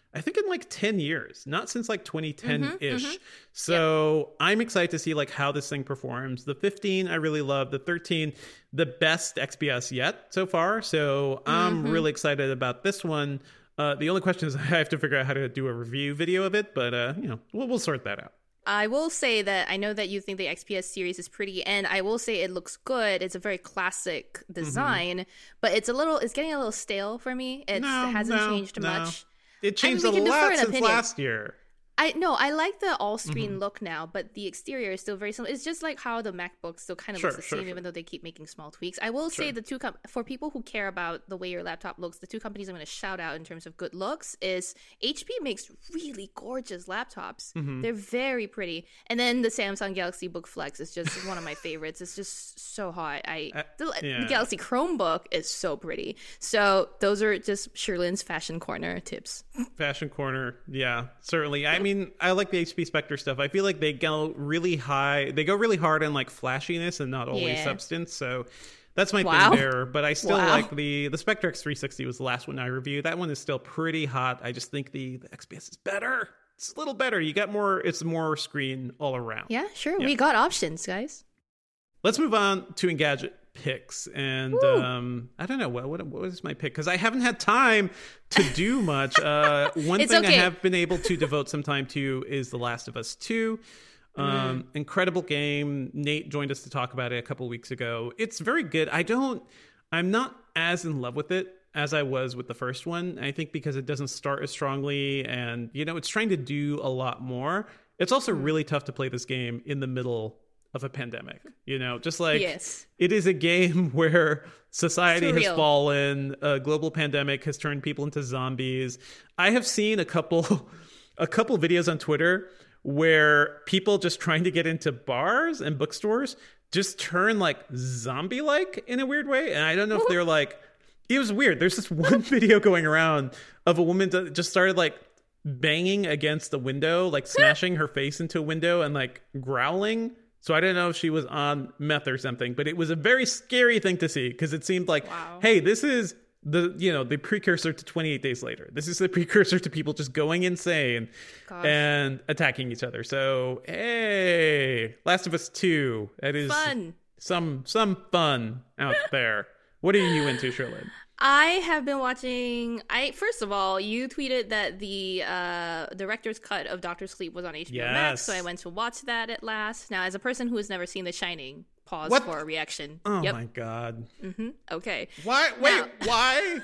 I think in like ten years, not since like twenty ten-ish. Mm-hmm, mm-hmm. So yep. I'm excited to see like how this thing performs. The fifteen, I really love. The thirteen, the best X P S yet so far. So I'm mm-hmm. really excited about this one. Uh, the only question is I have to figure out how to do a review video of it, but uh, you know, we'll, we'll sort that out. I will say that I know that you think the X P S series is pretty, and I will say it looks good. It's a very classic design, mm-hmm. but it's a little, it's getting a little stale for me. It's, no, it hasn't no, changed no. much. It changed I mean, a lot since opinion. last year. I no, I like the all-screen mm-hmm. look now, but the exterior is still very similar. It's just like how the MacBook still kind of sure, looks the sure, same, sure. even though they keep making small tweaks. I will sure. say the two com- for people who care about the way your laptop looks, the two companies I'm going to shout out in terms of good looks is H P makes really gorgeous laptops. Mm-hmm. They're very pretty, and then the Samsung Galaxy Book Flex is just one of my favorites. It's just so hot. I uh, the, yeah. the Galaxy Chromebook is so pretty. So those are just Sherlin's fashion corner tips. Fashion corner, yeah, certainly. I mean, I like the H P Spectre stuff. I feel like they go really high. They go really hard on like flashiness and not always yeah. substance. So that's my wow. thing there. But I still wow. like the the Spectre X three sixty was the last one I reviewed. That one is still pretty hot. I just think the, the X P S is better. It's a little better. You got more. It's more screen all around. Yeah, sure. Yeah. We got options, guys. Let's move on to Engadget picks, and Woo. um I don't know what what, what is my pick because I haven't had time to do much. Uh one It's thing okay. I have been able to devote some time to is The Last of Us two. Um mm. Incredible game. Nate joined us to talk about it a couple weeks ago. It's very good. I don't I'm not as in love with it as I was with the first one. I think because it doesn't start as strongly, and you know, it's trying to do a lot more. It's also mm. really tough to play this game in the middle of a pandemic, you know, just like yes. it is a game where society Surreal. has fallen, a global pandemic has turned people into zombies. I have seen a couple a couple videos on Twitter where people just trying to get into bars and bookstores just turn like zombie like in a weird way, and I don't know if they're like, it was weird. There's this one video going around of a woman that just started like banging against the window, like smashing her face into a window and like growling. So I don't know if she was on meth or something, but it was a very scary thing to see because it seemed like, wow. hey, this is the, you know, the precursor to twenty-eight days later. This is the precursor to people just going insane Gosh. and attacking each other. So, hey, Last of Us two. That is fun. some some fun out there. What are you into, Sherlyn? I have been watching. I first of all, you tweeted that the uh, director's cut of Doctor Sleep was on H B O Yes. Max, so I went to watch that at last. Now, as a person who has never seen The Shining, pause What? for a reaction. Oh yep. my god. Mm-hmm. Okay. Why? Wait. Now- Why?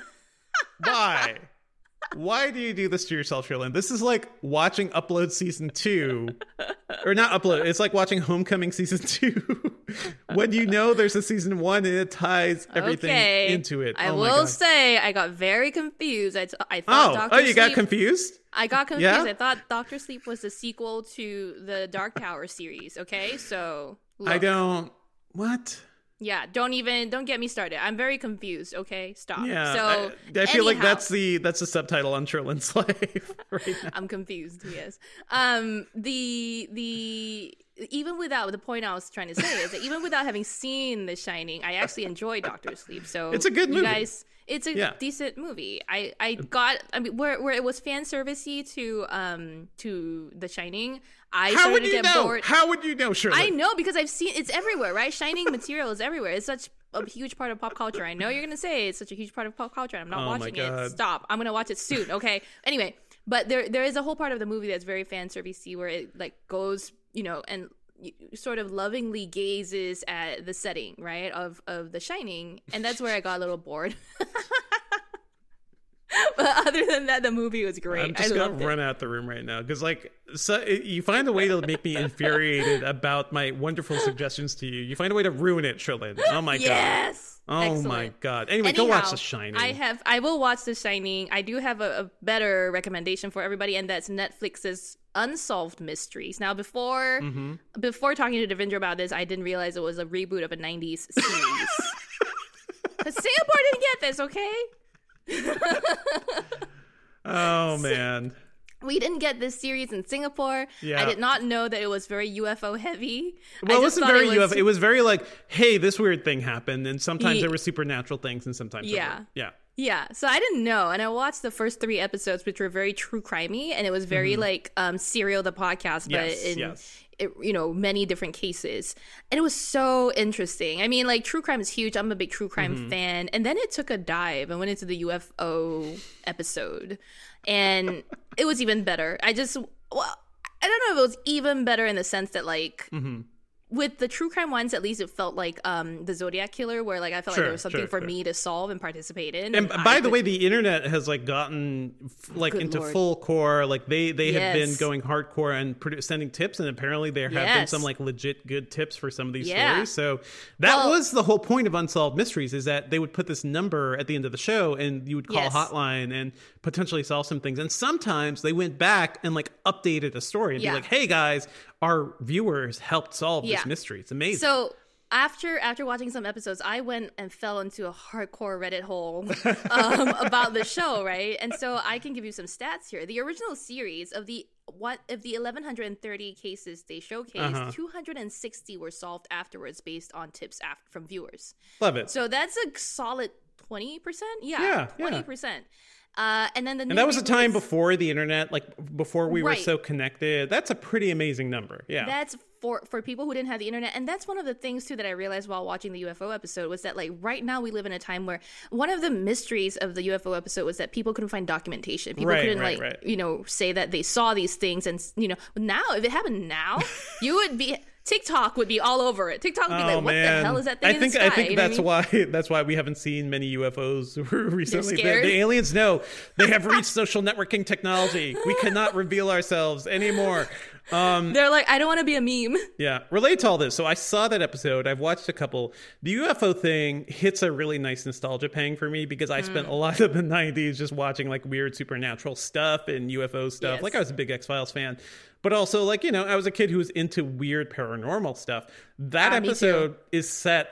Why? Why do you do this to yourself, Sherlyn? This is like watching Upload season two, or not Upload. It's like watching Homecoming season two. When you know there's a season one and it ties everything okay. into it. I oh my will God. say I got very confused. I, t- I thought Oh, Doctor oh, you Sleep, got confused? I got confused. Yeah? I thought Doctor Sleep was the sequel to the Dark Tower series. Okay, so look. I don't. What? Yeah, don't even don't get me started. I'm very confused. Okay, stop. Yeah. So I, I feel like anyhow. that's the that's the subtitle on Sherlyn's life right now. I'm confused. Yes. Um. The the even without the point I was trying to say is that even without having seen The Shining, I actually enjoy Doctor Sleep. So It's a good you movie. guys. It's a Yeah. decent movie. I, I got I mean where where it was fan servicey to um to The Shining. I How started would to you get know? bored. How would you know, Sherlyn? I know because I've seen it's everywhere, right? Shining material is everywhere. It's such a huge part of pop culture. I know you're gonna say it's such a huge part of pop culture. I'm not Oh my watching God. it. Stop. I'm gonna watch it soon. Okay. Anyway, but there there is a whole part of the movie that's very fan servicey where it like goes, you know, and sort of lovingly gazes at the setting, right, of of The Shining, and that's where I got a little bored. But other than that, the movie was great. I'm just I gonna loved run it. out the room right now because, like, so it, you find a way to make me infuriated about my wonderful suggestions to you. You find a way to ruin it, Sherlyn. Oh my Yes. god. Oh Excellent. my god. Anyway, go Anyhow, watch The Shining. I have. I will watch The Shining. I do have a, a better recommendation for everybody, and that's Netflix's Unsolved Mysteries. Now, before mm-hmm. before talking to Devindra about this, I didn't realize it was a reboot of a nineties series. But Singapore didn't get this, okay? Oh man. We didn't get this series in Singapore. Yeah. I did not know that it was very U F O heavy. Well, I it just wasn't thought very it U was, F O. It was very like, hey, this weird thing happened, and sometimes Ye- there were supernatural things, and sometimes Yeah. there were, yeah. Yeah, so I didn't know, and I watched the first three episodes, which were very true crimey, and it was very mm-hmm. like um, Serial the podcast, but yes, in yes. It, you know, many different cases, and it was so interesting. I mean, like true crime is huge. I'm a big true crime mm-hmm. fan, and then it took a dive and went into the U F O episode, and it was even better. I just, well, I don't know if it was even better in the sense that like. Mm-hmm. With the true crime ones, at least it felt like um, the Zodiac Killer, where like I felt sure, like there was something sure, for sure. me to solve and participate in. And, and by I the could... way, the internet has like gotten like Good into Lord. full core. Like they they yes. have been going hardcore and produ- sending tips, and apparently there have yes. been some like legit good tips for some of these yeah. stories. So that well, was the whole point of Unsolved Mysteries, is that they would put this number at the end of the show, and you would call yes. a hotline and potentially solve some things. And sometimes they went back and like updated a story and yeah. be like, "Hey guys, our viewers helped solve yeah. this mystery. It's amazing." So. After after watching some episodes, I went and fell into a hardcore Reddit hole um, about the show, right? And so I can give you some stats here. The original series of the what of the eleven thirty cases they showcased, uh-huh. two hundred sixty were solved afterwards based on tips af- from viewers. Love it. So that's a solid twenty percent. Yeah, yeah, twenty percent. Uh, and then the and that was a time was, before the internet, like before we right. were so connected. That's a pretty amazing number. Yeah, that's for for people who didn't have the internet, and that's one of the things too that I realized while watching the U F O episode was that like right now we live in a time where one of the mysteries of the U F O episode was that people couldn't find documentation. People right, couldn't right, like right. you know say that they saw these things, and you know now if it happened now, you would be. TikTok would be all over it. TikTok would be oh, like, "What man. the hell is that thing I think in the sky?" I think you know that's what I mean? why that's why we haven't seen many U F Os recently. The, scared? the aliens know they have reached social networking technology. We cannot reveal ourselves anymore. Um, They're like, "I don't want to be a meme." Yeah, relate to all this. So I saw that episode. I've watched a couple. The U F O thing hits a really nice nostalgia pang for me because I mm. spent a lot of the nineties just watching like weird supernatural stuff and U F O stuff. Yes. Like I was a big X-Files fan. But also, like, you know, I was a kid who was into weird paranormal stuff. That ah, episode is set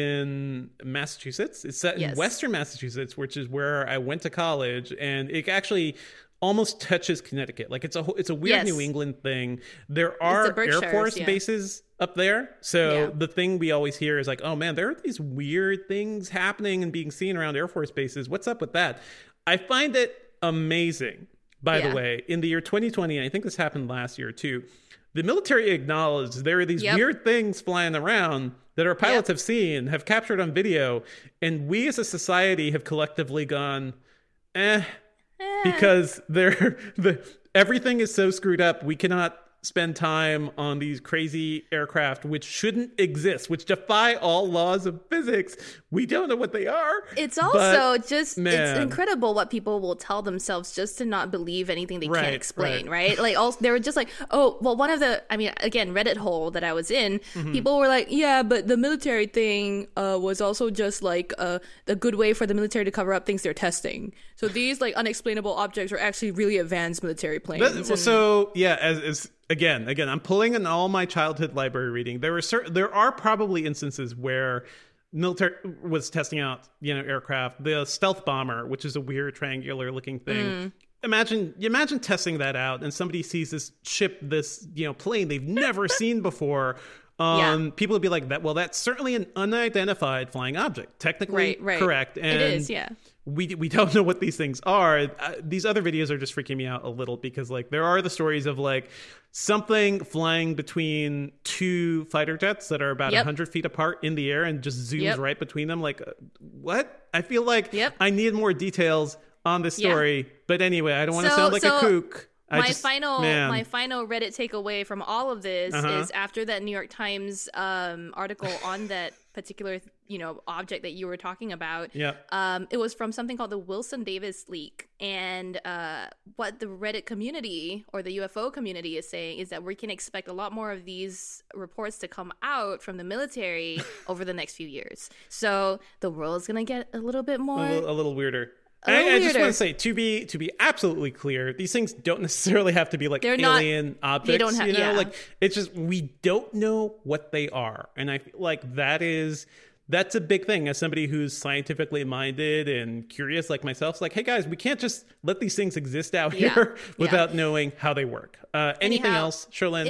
in Massachusetts. It's set yes. in Western Massachusetts, which is where I went to college. And it actually almost touches Connecticut. Like, it's a it's a weird yes. New England thing. There are the Air Force yeah. bases up there. So yeah. the thing we always hear is like, oh, man, there are these weird things happening and being seen around Air Force bases. What's up with that? I find it amazing. By yeah. the way, in the year twenty twenty, and I think this happened last year too, the military acknowledged there are these yep. weird things flying around that our pilots yep. have seen, have captured on video, and we as a society have collectively gone, eh, eh. because they're the everything is so screwed up, we cannot spend time on these crazy aircraft which shouldn't exist, which defy all laws of physics. We don't know what they are. It's also just man. It's incredible what people will tell themselves just to not believe anything they right, can't explain, right? right? Like also they were just like, oh, well, one of the I mean, again, Reddit hole that I was in, mm-hmm. people were like, yeah, but the military thing uh, was also just like uh, a good way for the military to cover up things they're testing. So these like unexplainable objects are actually really advanced military planes. But, and- well, so yeah, as, as Again, again, I'm pulling in all my childhood library reading. There were certain, there are probably instances where military was testing out, you know, aircraft. The stealth bomber, which is a weird triangular looking thing. Mm. Imagine, you imagine testing that out, and somebody sees this ship, this you know plane they've never seen before. Um, yeah. People would be like, "That well, that's certainly an unidentified flying object. Technically right, right. correct." And it is, yeah. We we don't know what these things are. Uh, these other videos are just freaking me out a little because like there are the stories of like something flying between two fighter jets that are about yep. one hundred feet apart in the air and just zooms yep. right between them. Like, uh, what? I feel like yep. I need more details on this story. Yeah. But anyway, I don't want to so, sound like so- a kook. I my just, final man. my final Reddit takeaway from all of this uh-huh. is after that New York Times um, article on that particular you know object that you were talking about. Yep. Um, it was from something called the Wilson Davis leak, and uh, what the Reddit community or the U F O community is saying is that we can expect a lot more of these reports to come out from the military over the next few years. So the world's gonna get a little bit more a little, a little weirder. I, I just want to say, to be to be absolutely clear, these things don't necessarily have to be like They're alien not, objects. They don't have, you know, yeah. like it's just we don't know what they are, and I feel like that is that's a big thing. As somebody who's scientifically minded and curious, like myself, it's like, hey guys, we can't just let these things exist out yeah. here without yeah. knowing how they work. Uh, anything Anyhow, else, Cherlynn? If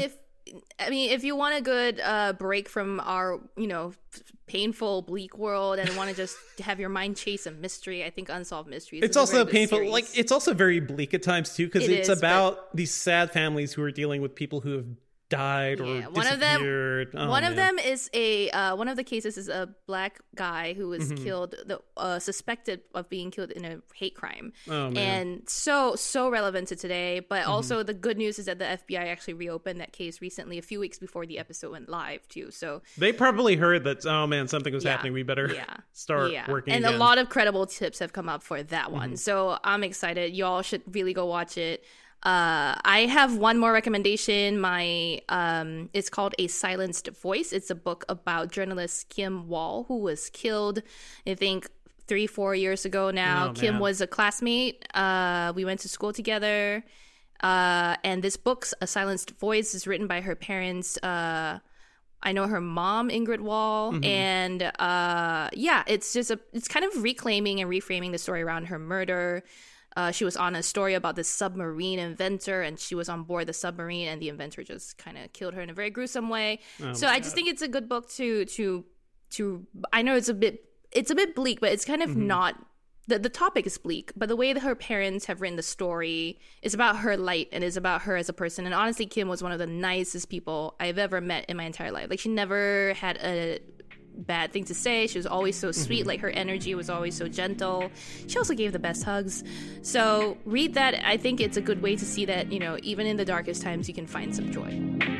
I mean, if you want a good uh, break from our, you know, painful, bleak world and want to just have your mind chase a mystery, I think Unsolved Mysteries. It's is also a very good painful. series. Like, it's also very bleak at times too, because It it's is, about but- these sad families who are dealing with people who have died or Yeah, one of them- disappeared. Oh, one of man. them is a uh, one of the cases is a black guy who was Mm-hmm. killed, the uh, suspected of being killed in a hate crime, Oh, man. and so so relevant to today. But Mm-hmm. also the good news is that the F B I actually reopened that case recently, a few weeks before the episode went live too. So They probably heard that, oh man, something was Yeah. happening. We better yeah, start yeah. working And again. a lot of credible tips have come up for that Mm-hmm. one. So I'm excited. Y'all should really go watch it. Uh, I have one more recommendation. My um, it's called A Silenced Voice. It's a book about journalist Kim Wall, who was killed, I think, three, four years ago now. Oh, Kim man. was a classmate. Uh, we went to school together. Uh, and this book, A Silenced Voice, is written by her parents. Uh, I know her mom, Ingrid Wall, Mm-hmm. and uh, yeah, it's just a, it's kind of reclaiming and reframing the story around her murder. Uh, she was on a story about this submarine inventor, and she was on board the submarine, and the inventor just kind of killed her in a very gruesome way. Oh, so my I just God. think it's a good book to to to. I know it's a bit it's a bit bleak, but it's kind of Mm-hmm. not. The, the topic is bleak, but the way that her parents have written the story is about her light and is about her as a person. And honestly, Kim was one of the nicest people I've ever met in my entire life. Like, she never had a bad thing to say. She was always so sweet. Mm-hmm. Like, her energy was always so gentle. She also gave the best hugs. So read that. I think it's a good way to see that, you know, even in the darkest times, you can find some joy.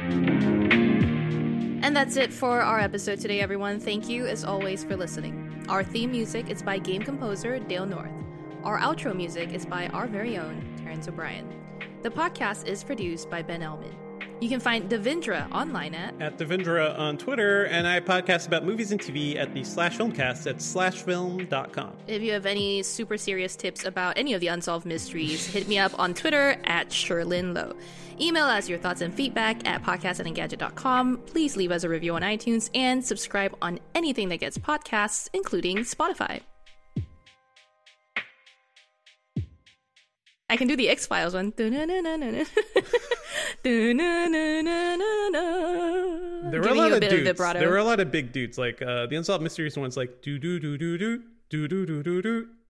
And that's it for our episode today, everyone. Thank you, as always, for listening. Our theme music is by game composer Dale North. Our outro music is by our very own Terrence O'Brien. The podcast is produced by Ben Elman. You can find Devindra online at At Devindra on Twitter, and I podcast about movies and T V at the Slash Filmcast at slash film dot com. If you have any super serious tips about any of the unsolved mysteries, hit me up on Twitter at Sherlyn Lowe. Email us your thoughts and feedback at podcast at engadget dot com. Please leave us a review on iTunes and subscribe on anything that gets podcasts, including Spotify. I can do the X-Files one. There There were a lot of dudes. There were a lot of big dudes. Like uh, the Unsolved Mysteries one's like do do do do do do do do do do